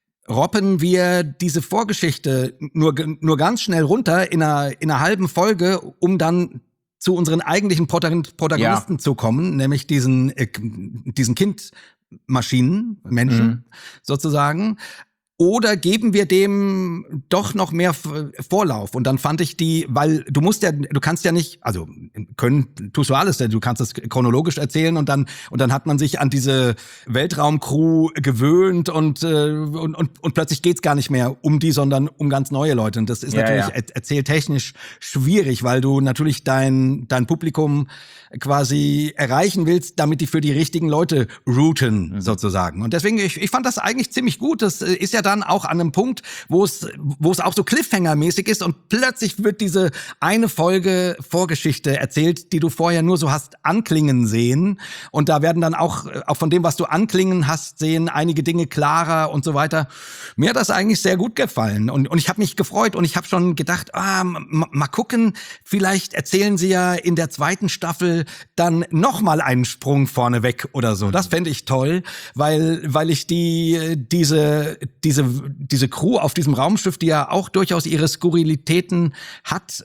roppen wir diese Vorgeschichte nur, nur ganz schnell runter in einer, in einer halben Folge, um dann zu unseren eigentlichen Protagonisten ja. zu kommen, nämlich diesen, äh, diesen Kindmaschinen, Menschen mhm. sozusagen. Oder geben wir dem doch noch mehr Vorlauf? Und dann fand ich die, weil du musst ja, du kannst ja nicht, also können tust du alles, denn du kannst es chronologisch erzählen und dann und dann hat man sich an diese Weltraumcrew gewöhnt und äh, und, und und plötzlich geht's gar nicht mehr um die, sondern um ganz neue Leute. Und das ist ja, natürlich ja. erzähltechnisch schwierig, weil du natürlich dein dein Publikum quasi erreichen willst, damit die für die richtigen Leute routen mhm. sozusagen. Und deswegen ich, ich fand das eigentlich ziemlich gut. Das ist ja dann auch an einem Punkt, wo es wo es auch so Cliffhanger-mäßig ist und plötzlich wird diese eine Folge Vorgeschichte erzählt, die du vorher nur so hast anklingen sehen und da werden dann auch auch von dem, was du anklingen hast, sehen einige Dinge klarer und so weiter. Mir hat das eigentlich sehr gut gefallen und und ich habe mich gefreut und ich habe schon gedacht, ah, m- mal gucken, vielleicht erzählen sie ja in der zweiten Staffel dann noch mal einen Sprung vorne weg oder so. Das fände ich toll, weil weil ich die diese diese diese Crew auf diesem Raumschiff, die ja auch durchaus ihre Skurrilitäten hat,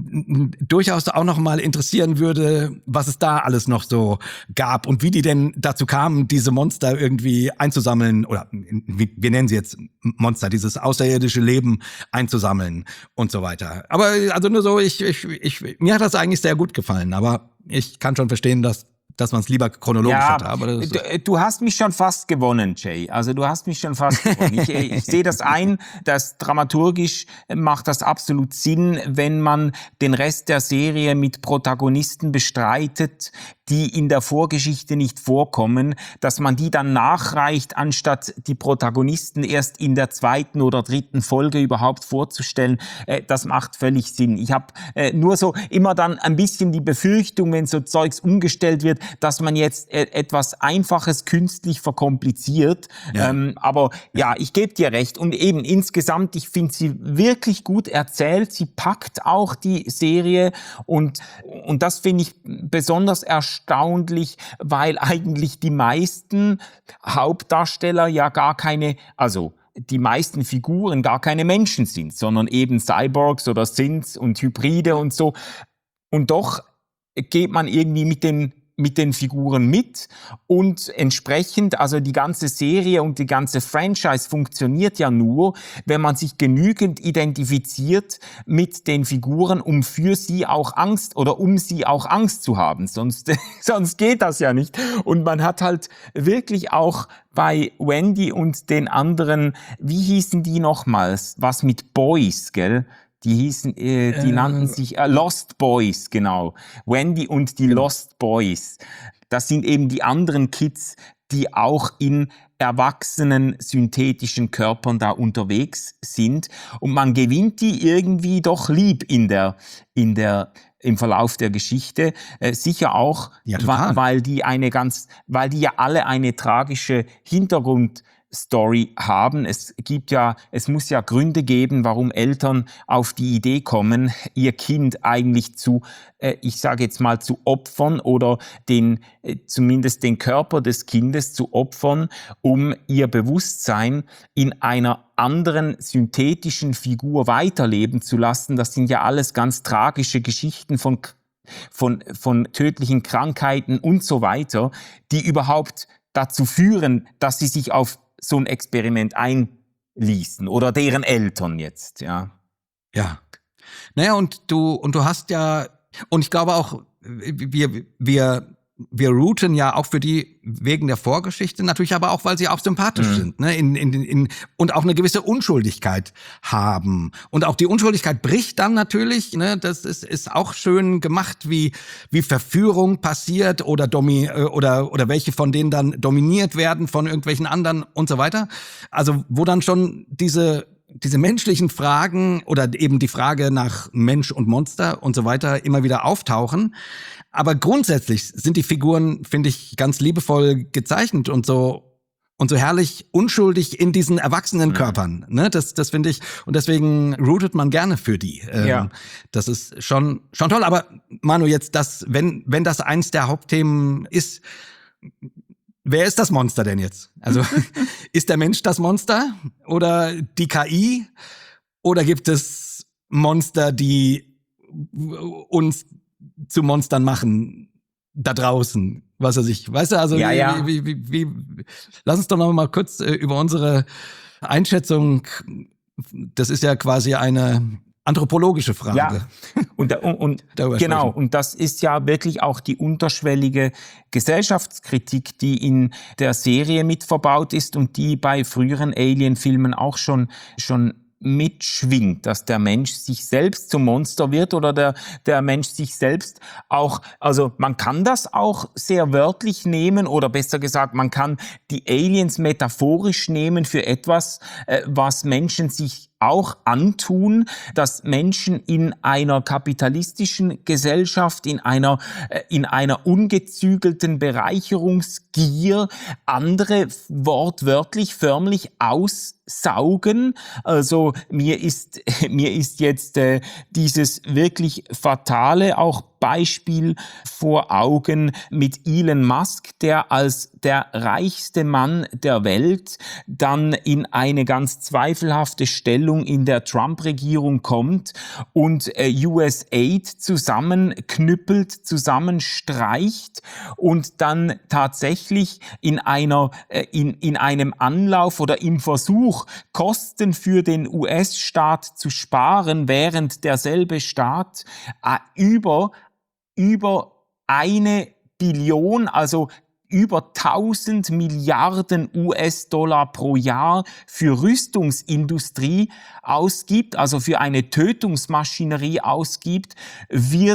durchaus auch noch mal interessieren würde, was es da alles noch so gab und wie die denn dazu kamen, diese Monster irgendwie einzusammeln oder wir nennen sie jetzt Monster, dieses außerirdische Leben einzusammeln und so weiter. Aber also nur so, ich ich ich mir hat das eigentlich sehr gut gefallen, aber ich kann schon verstehen, dass dass man es lieber chronologisch ja, hatte. Aber das du, du hast mich schon fast gewonnen, Jay. Also du hast mich schon fast gewonnen. Ich, ich sehe das ein, dass dramaturgisch macht das absolut Sinn, wenn man den Rest der Serie mit Protagonisten bestreitet, die in der Vorgeschichte nicht vorkommen, dass man die dann nachreicht, anstatt die Protagonisten erst in der zweiten oder dritten Folge überhaupt vorzustellen. Äh, das macht völlig Sinn. Ich habe äh, nur so immer dann ein bisschen die Befürchtung, wenn so Zeugs umgestellt wird, dass man jetzt äh, etwas Einfaches künstlich verkompliziert. Ja. Ähm, aber ja, ich gebe dir recht. Und eben insgesamt, ich finde sie wirklich gut erzählt. Sie packt auch die Serie und, und das finde ich besonders erstaunlich, weil eigentlich die meisten Hauptdarsteller ja gar keine, also die meisten Figuren gar keine Menschen sind, sondern eben Cyborgs oder Synths und Hybride und so. Und doch geht man irgendwie mit den mit den Figuren mit und entsprechend, also die ganze Serie und die ganze Franchise funktioniert ja nur, wenn man sich genügend identifiziert mit den Figuren, um für sie auch Angst oder um sie auch Angst zu haben. Sonst, sonst geht das ja nicht. Und man hat halt wirklich auch bei Wendy und den anderen, wie hießen die nochmals? Was mit Boys, gell? Die hießen, äh, die äh, nannten sich äh, Lost Boys, genau. Wendy und die genau. Lost Boys. Das sind eben die anderen Kids, die auch in erwachsenen synthetischen Körpern da unterwegs sind. Und man gewinnt die irgendwie doch lieb in der, in der, im Verlauf der Geschichte. Äh, sicher auch, ja, wa- weil die eine ganz, weil die ja alle eine tragische Hintergrund Story haben. Es gibt ja, es muss ja Gründe geben, warum Eltern auf die Idee kommen, ihr Kind eigentlich zu, äh, ich sage jetzt mal, zu opfern oder den, äh, zumindest den Körper des Kindes zu opfern, um ihr Bewusstsein in einer anderen synthetischen Figur weiterleben zu lassen. Das sind ja alles ganz tragische Geschichten von von von tödlichen Krankheiten und so weiter, die überhaupt dazu führen, dass sie sich auf so ein Experiment einließen oder deren Eltern jetzt, ja. Ja. Naja, und du, und du hast ja, und ich glaube auch, wir, wir, wir routen ja auch für die wegen der Vorgeschichte, natürlich aber auch, weil sie auch sympathisch mhm. sind, ne, in, in, in, und auch eine gewisse Unschuldigkeit haben. Und auch die Unschuldigkeit bricht dann natürlich, ne, das ist, ist auch schön gemacht, wie, wie Verführung passiert oder domi, oder, oder welche von denen dann dominiert werden von irgendwelchen anderen und so weiter. Also, wo dann schon diese, diese menschlichen Fragen oder eben die Frage nach Mensch und Monster und so weiter immer wieder auftauchen. Aber grundsätzlich sind die Figuren, finde ich, ganz liebevoll gezeichnet und so und so herrlich unschuldig in diesen erwachsenen Körpern. Ne, das, das finde ich, und deswegen rootet man gerne für die. Ähm, ja. Das ist schon, schon toll. Aber Manu, jetzt das, wenn, wenn das eins der Hauptthemen ist, wer ist das Monster denn jetzt? Also ist der Mensch das Monster oder die K I? Oder gibt es Monster, die uns zu Monstern machen da draußen, was er sich, weißt du, also ja, wie, ja. Wie, wie, wie, wie, lass uns doch noch mal kurz äh, über unsere Einschätzung, das ist ja quasi eine anthropologische Frage. Ja, und, und, und genau, und das ist ja wirklich auch die unterschwellige Gesellschaftskritik, die in der Serie mit verbaut ist und die bei früheren Alien-Filmen auch schon, schon mitschwingt, dass der Mensch sich selbst zum Monster wird oder der, der Mensch sich selbst auch, also man kann das auch sehr wörtlich nehmen oder besser gesagt, man kann die Aliens metaphorisch nehmen für etwas, äh, was Menschen sich auch antun, dass Menschen in einer kapitalistischen Gesellschaft, in einer, in einer ungezügelten Bereicherungsgier andere wortwörtlich förmlich aussaugen. Also mir ist, mir ist jetzt äh, dieses wirklich fatale auch Beispiel vor Augen mit Elon Musk, der als der reichste Mann der Welt dann in eine ganz zweifelhafte Stellung in der Trump-Regierung kommt und äh, U S Aid zusammenknüppelt, zusammenstreicht und dann tatsächlich in einer äh, in in einem Anlauf oder im Versuch, Kosten für den U S-Staat zu sparen, während derselbe Staat äh, über über eine Billion, also über tausend Milliarden U S-Dollar pro Jahr für Rüstungsindustrie ausgibt, also für eine Tötungsmaschinerie ausgibt, wird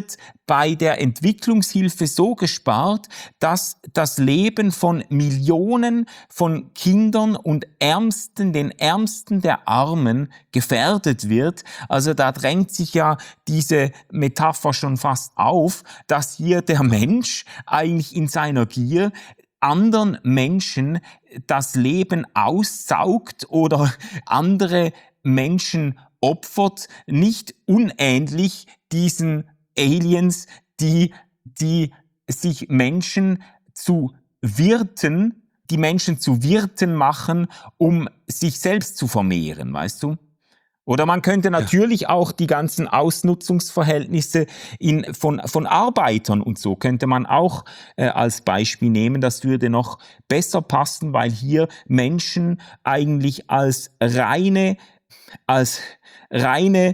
bei der Entwicklungshilfe so gespart, dass das Leben von Millionen von Kindern und Ärmsten, den Ärmsten der Armen gefährdet wird. Also da drängt sich ja diese Metapher schon fast auf, dass hier der Mensch eigentlich in seiner Gier anderen Menschen das Leben aussaugt oder andere Menschen opfert, nicht unähnlich diesen Aliens, die, die sich Menschen zu Wirten, die Menschen zu Wirten machen, um sich selbst zu vermehren, weißt du? Oder man könnte natürlich ja. auch die ganzen Ausnutzungsverhältnisse in, von, von Arbeitern und so könnte man auch äh, als Beispiel nehmen. Das würde noch besser passen, weil hier Menschen eigentlich als reine, als reine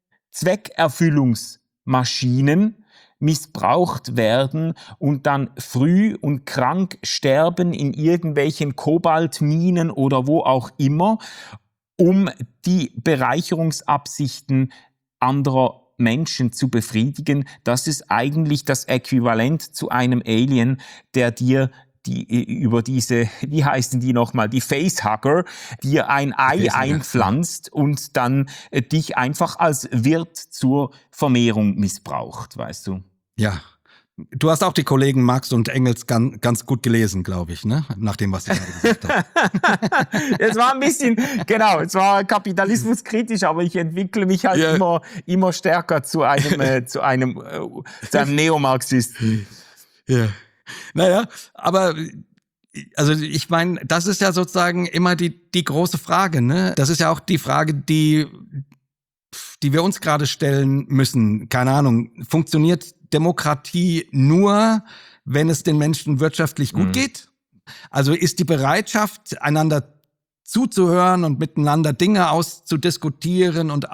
Zweckerfüllungsmaschinen missbraucht werden und dann früh und krank sterben in irgendwelchen Kobaltminen oder wo auch immer, um die Bereicherungsabsichten anderer Menschen zu befriedigen. Das ist eigentlich das Äquivalent zu einem Alien, der dir die über diese, wie heißen die nochmal, die Facehugger, dir ein Ei einpflanzt und dann äh, dich einfach als Wirt zur Vermehrung missbraucht, weißt du? Ja. Du hast auch die Kollegen Marx und Engels ganz, ganz gut gelesen, glaube ich, ne? Nach dem, was sie gerade gesagt haben. Es war ein bisschen, genau, es war kapitalismuskritisch, aber ich entwickle mich halt ja. immer, immer stärker zu einem, äh, zu einem, äh, zu einem Neomarxisten. Ja. Naja, aber also ich meine, das ist ja sozusagen immer die, die große Frage, ne? Das ist ja auch die Frage, die, die wir uns gerade stellen müssen. Keine Ahnung, funktioniert Demokratie nur, wenn es den Menschen wirtschaftlich gut mhm. geht? Also ist die Bereitschaft, einander zuzuhören und miteinander Dinge auszudiskutieren und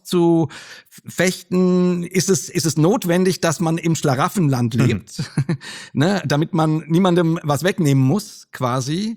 auszufechten, ist es, ist es notwendig, dass man im Schlaraffenland lebt, mhm. ne, damit man niemandem was wegnehmen muss, quasi?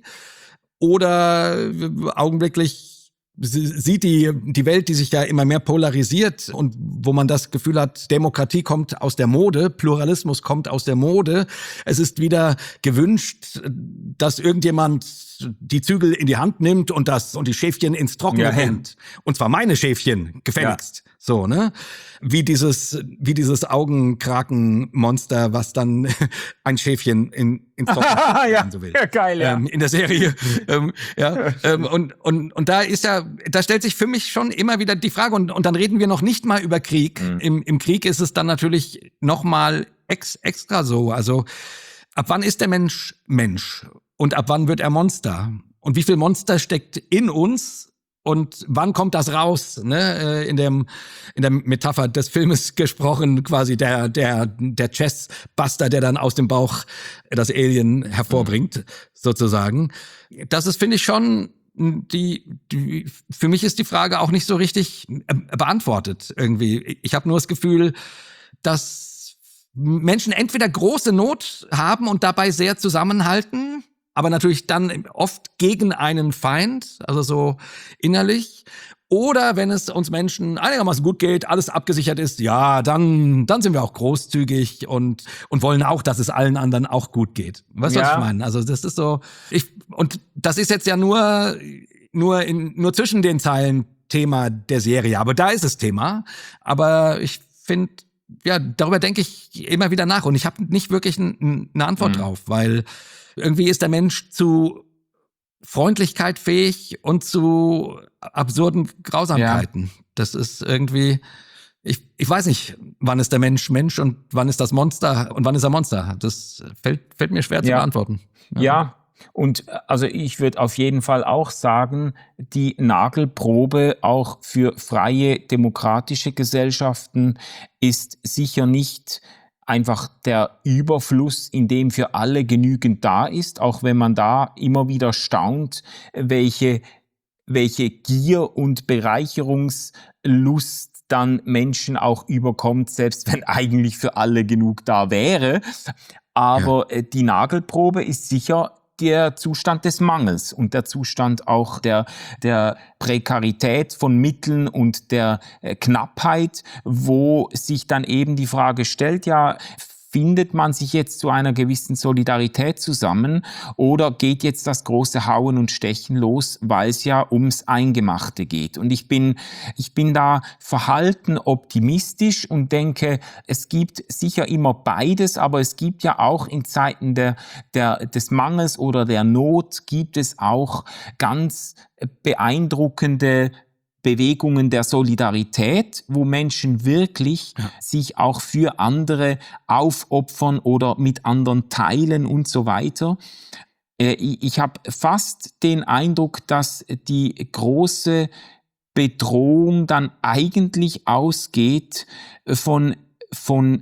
Oder augenblicklich sieht die, die Welt, die sich ja immer mehr polarisiert und wo man das Gefühl hat, Demokratie kommt aus der Mode, Pluralismus kommt aus der Mode. Es ist wieder gewünscht, dass irgendjemand die Zügel in die Hand nimmt und das und die Schäfchen ins Trockene bringt. Ja, ja. Und zwar meine Schäfchen, gefälligst. Ja. So, ne? Wie dieses, wie dieses Augenkrakenmonster, was dann ein Schäfchen in, ins Trockene ja, so will. Ja, geil, ja. Ähm, in der Serie. ähm, ja, ähm, und, und, und da ist ja, da stellt sich für mich schon immer wieder die Frage, und, und dann reden wir noch nicht mal über Krieg. Mhm. Im, Im Krieg ist es dann natürlich noch mal ex, extra so. Also, ab wann ist der Mensch Mensch? Und ab wann wird er Monster? Und wie viel Monster steckt in uns? Und wann kommt das raus? Ne? In dem, in der Metapher des Filmes gesprochen, quasi der, der, der Chessbuster, der dann aus dem Bauch das Alien hervorbringt, mhm. sozusagen. Das ist, finde ich, schon die, die, für mich ist die Frage auch nicht so richtig beantwortet irgendwie. Ich habe nur das Gefühl, dass Menschen entweder große Not haben und dabei sehr zusammenhalten, aber natürlich dann oft gegen einen Feind, also so innerlich. Oder wenn es uns Menschen einigermaßen gut geht, alles abgesichert ist, ja, dann dann sind wir auch großzügig und und wollen auch, dass es allen anderen auch gut geht. Weißt du, ja. was ich meine? Also das ist so, ich und das ist jetzt ja nur nur in nur zwischen den Zeilen Thema der Serie, aber da ist es Thema. Aber ich finde, ja, darüber denke ich immer wieder nach und ich habe nicht wirklich n, eine Antwort mhm. drauf, weil irgendwie ist der Mensch zu Freundlichkeit fähig und zu absurden Grausamkeiten. Ja. Das ist irgendwie, ich, ich weiß nicht, wann ist der Mensch Mensch und wann ist das Monster und wann ist er Monster. Das fällt, fällt mir schwer ja. zu beantworten. Ja. ja. Und also ich würde auf jeden Fall auch sagen, die Nagelprobe auch für freie demokratische Gesellschaften ist sicher nicht einfach der Überfluss, in dem für alle genügend da ist, auch wenn man da immer wieder staunt, welche, welche Gier und Bereicherungslust dann Menschen auch überkommt, selbst wenn eigentlich für alle genug da wäre. Aber ja. die Nagelprobe ist sicher der Zustand des Mangels und der Zustand auch der, der Prekarität von Mitteln und der äh, Knappheit, wo sich dann eben die Frage stellt, ja, findet man sich jetzt zu einer gewissen Solidarität zusammen oder geht jetzt das große Hauen und Stechen los, weil es ja ums Eingemachte geht? Und ich bin, ich bin da verhalten optimistisch und denke, es gibt sicher immer beides, aber es gibt ja auch in Zeiten der, der, des Mangels oder der Not gibt es auch ganz beeindruckende Bewegungen der Solidarität, wo Menschen wirklich ja. sich auch für andere aufopfern oder mit anderen teilen und so weiter. Ich, ich habe fast den Eindruck, dass die große Bedrohung dann eigentlich ausgeht von, von,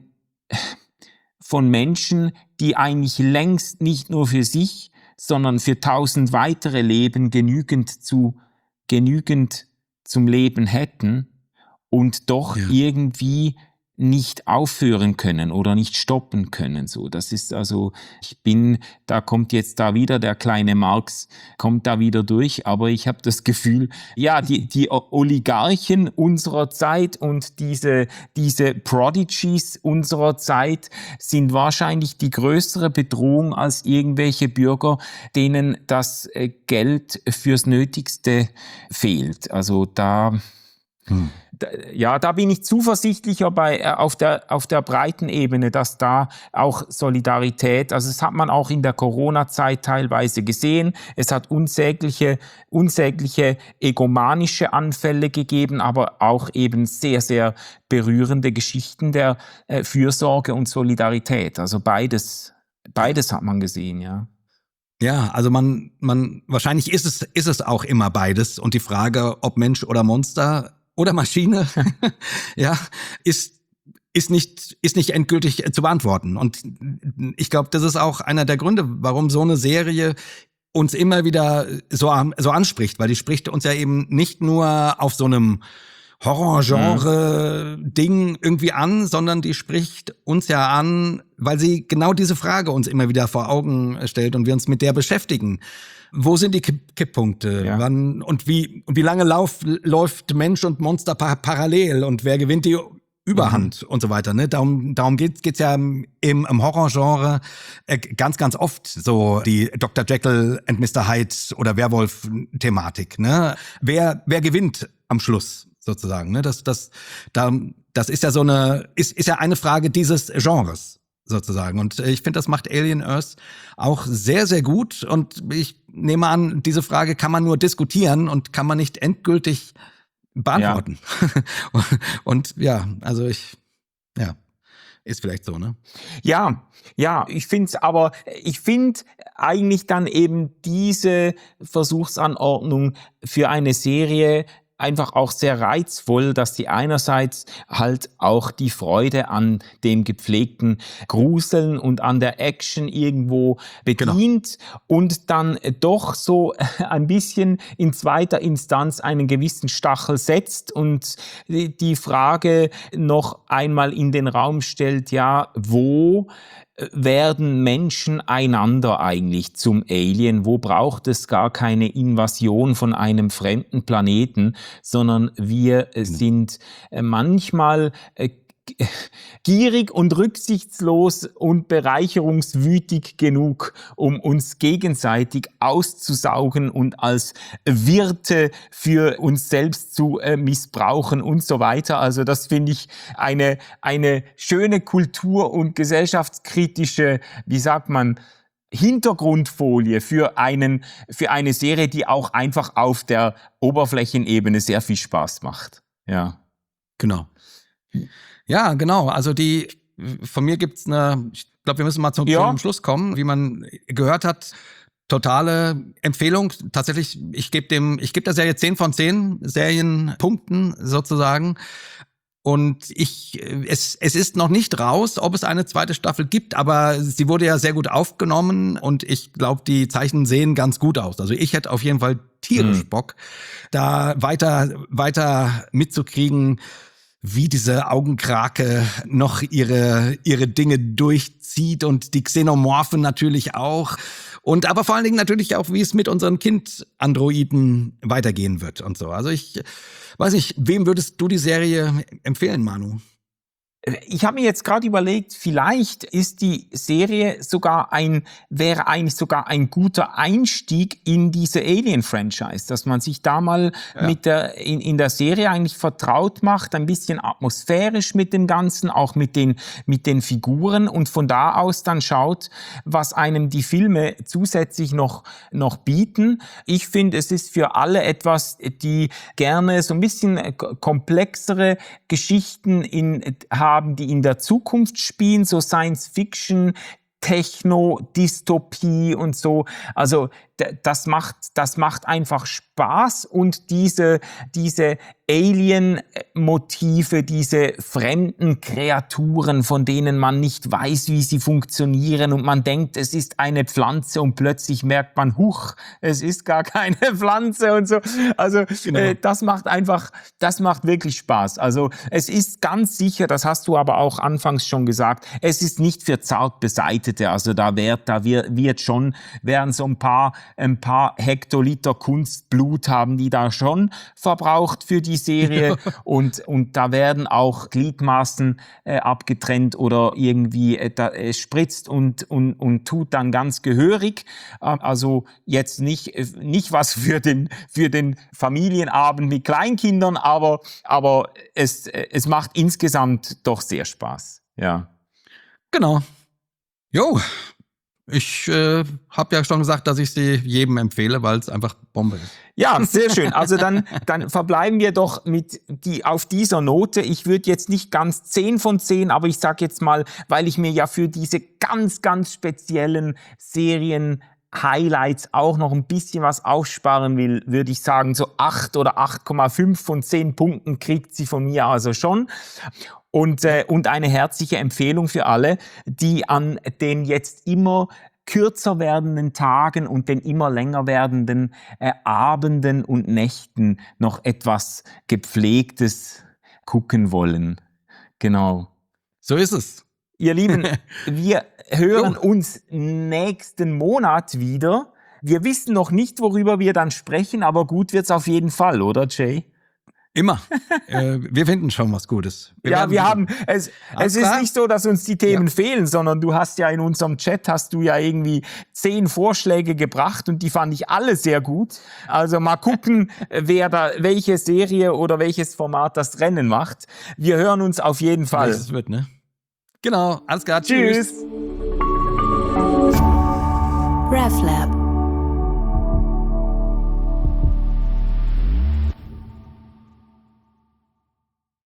von Menschen, die eigentlich längst nicht nur für sich, sondern für tausend weitere Leben genügend zu, genügend zum Leben hätten und doch ja. irgendwie nicht aufhören können oder nicht stoppen können. So, das ist also, ich bin, da kommt jetzt da wieder der kleine Marx, kommt da wieder durch, aber ich habe das Gefühl, ja, die, die Oligarchen unserer Zeit und diese, diese Prodigies unserer Zeit sind wahrscheinlich die größere Bedrohung als irgendwelche Bürger, denen das Geld fürs Nötigste fehlt. Also da, Hm. Ja, da bin ich zuversichtlicher bei, äh, auf der, auf der breiten Ebene, dass da auch Solidarität, also das hat man auch in der Corona-Zeit teilweise gesehen. Es hat unsägliche, unsägliche egomanische Anfälle gegeben, aber auch eben sehr, sehr berührende Geschichten der äh, Fürsorge und Solidarität. Also beides, beides hat man gesehen, ja. Ja, also man, man, wahrscheinlich ist es, ist es auch immer beides. Und die Frage, ob Mensch oder Monster oder Maschine, ja, ist, ist nicht, ist nicht endgültig zu beantworten. Und ich glaube, das ist auch einer der Gründe, warum so eine Serie uns immer wieder so, so anspricht, weil die spricht uns ja eben nicht nur auf so einem Horror-Genre-Ding irgendwie an, sondern die spricht uns ja an, weil sie genau diese Frage uns immer wieder vor Augen stellt und wir uns mit der beschäftigen. Wo sind die Kipp- Kipppunkte? Ja. Wann, und wie, und wie lange lauf, läuft Mensch und Monster par- parallel und wer gewinnt die Überhand mhm. und so weiter, ne? Darum, darum geht's, geht's ja im, im Horrorgenre äh, ganz, ganz oft so die Doktor Jekyll and Mister Hyde oder Werwolf-Thematik, ne? Wer, wer gewinnt am Schluss sozusagen, ne? Das, das, da, das ist ja so eine, ist, ist ja eine Frage dieses Genres sozusagen. Und ich finde, das macht Alien Earth auch sehr, sehr gut. Und ich nehme an, diese Frage kann man nur diskutieren und kann man nicht endgültig beantworten. Ja. und, und ja, also ich, ja, ist vielleicht so, ne? Ja, ja, ich finde es aber, ich finde eigentlich dann eben diese Versuchsanordnung für eine Serie einfach auch sehr reizvoll, dass die einerseits halt auch die Freude an dem gepflegten Gruseln und an der Action irgendwo bedient genau. und dann doch so ein bisschen in zweiter Instanz einen gewissen Stachel setzt und die Frage noch einmal in den Raum stellt, ja, wo werden Menschen einander eigentlich zum Alien? Wo braucht es gar keine Invasion von einem fremden Planeten, sondern wir sind manchmal gierig und rücksichtslos und bereicherungswütig genug, um uns gegenseitig auszusaugen und als Wirte für uns selbst zu äh, missbrauchen und so weiter. Also das finde ich eine, eine schöne kultur- und gesellschaftskritische, wie sagt man, Hintergrundfolie für einen, für eine Serie, die auch einfach auf der Oberflächenebene sehr viel Spaß macht. Ja. Genau. Ja, genau. Also die, von mir gibt's eine, ich glaube, wir müssen mal zum, ja. zum Schluss kommen, wie man gehört hat. Totale Empfehlung. Tatsächlich, ich gebe dem, ich gebe der Serie zehn von zehn Serienpunkten sozusagen. Und ich, es, es ist noch nicht raus, ob es eine zweite Staffel gibt, aber sie wurde ja sehr gut aufgenommen und ich glaube, die Zeichen sehen ganz gut aus. Also ich hätte auf jeden Fall tierisch hm. Bock, da weiter, weiter mitzukriegen, wie diese Augenkrake noch ihre ihre Dinge durchzieht und die Xenomorphen natürlich auch Und aber vor allen Dingen natürlich auch, wie es mit unseren Kind-Androiden weitergehen wird und so. Also ich weiß nicht, wem würdest du die Serie empfehlen, Manu? Ich habe mir jetzt gerade überlegt, vielleicht ist die Serie sogar ein, wäre eigentlich sogar ein guter Einstieg in diese Alien-Franchise, dass man sich da mal ja. mit der, in, in der Serie eigentlich vertraut macht, ein bisschen atmosphärisch mit dem Ganzen, auch mit den, mit den Figuren und von da aus dann schaut, was einem die Filme zusätzlich noch, noch bieten. Ich finde, es ist für alle etwas, die gerne so ein bisschen komplexere Geschichten in, haben, die in der Zukunft spielen, so Science Fiction, Techno, Dystopie und so. Also d- das macht, das macht einfach Spaß und diese, diese Alien-Motive, diese fremden Kreaturen, von denen man nicht weiß, wie sie funktionieren und man denkt, es ist eine Pflanze und plötzlich merkt man, huch, es ist gar keine Pflanze und so. Also genau. äh, das macht einfach, das macht wirklich Spaß. Also es ist ganz sicher, das hast du aber auch anfangs schon gesagt, es ist nicht für zart Beseitete. Also da wird, da wird, wird schon, werden so ein paar, ein paar Hektoliter Kunstblut haben die da schon verbraucht für die Serie und, und da werden auch Gliedmaßen äh, abgetrennt oder irgendwie äh, da, äh, spritzt und, und, und tut dann ganz gehörig. Äh, also jetzt nicht, äh, nicht was für den, für den Familienabend mit Kleinkindern, aber, aber es, äh, es macht insgesamt doch sehr Spaß. Ja. Genau. Jo. Ich äh, habe ja schon gesagt, dass ich sie jedem empfehle, weil es einfach Bombe ist. Ja, sehr schön. Also dann, dann verbleiben wir doch mit die auf dieser Note. Ich würde jetzt nicht ganz zehn von zehn, aber ich sage jetzt mal, weil ich mir ja für diese ganz, ganz speziellen Serien Highlights auch noch ein bisschen was aufsparen will, würde ich sagen, so acht oder acht Komma fünf von zehn Punkten kriegt sie von mir also schon. Und, äh, und eine herzliche Empfehlung für alle, die an den jetzt immer kürzer werdenden Tagen und den immer länger werdenden äh, Abenden und Nächten noch etwas Gepflegtes gucken wollen. Genau. So ist es. Ihr Lieben, wir hören uns nächsten Monat wieder. Wir wissen noch nicht, worüber wir dann sprechen, aber gut wird's auf jeden Fall, oder Jay? Immer. äh, wir finden schon was Gutes. Wir ja, wir haben, es, es ist klar. nicht so, dass uns die Themen Ja. fehlen, sondern du hast ja in unserem Chat, hast du ja irgendwie zehn Vorschläge gebracht und die fand ich alle sehr gut. Also mal gucken, wer da, welche Serie oder welches Format das Rennen macht. Wir hören uns auf jeden Fall. Es wird, ne? Genau. Alles klar. Tschüss. Tschüss. RefLab.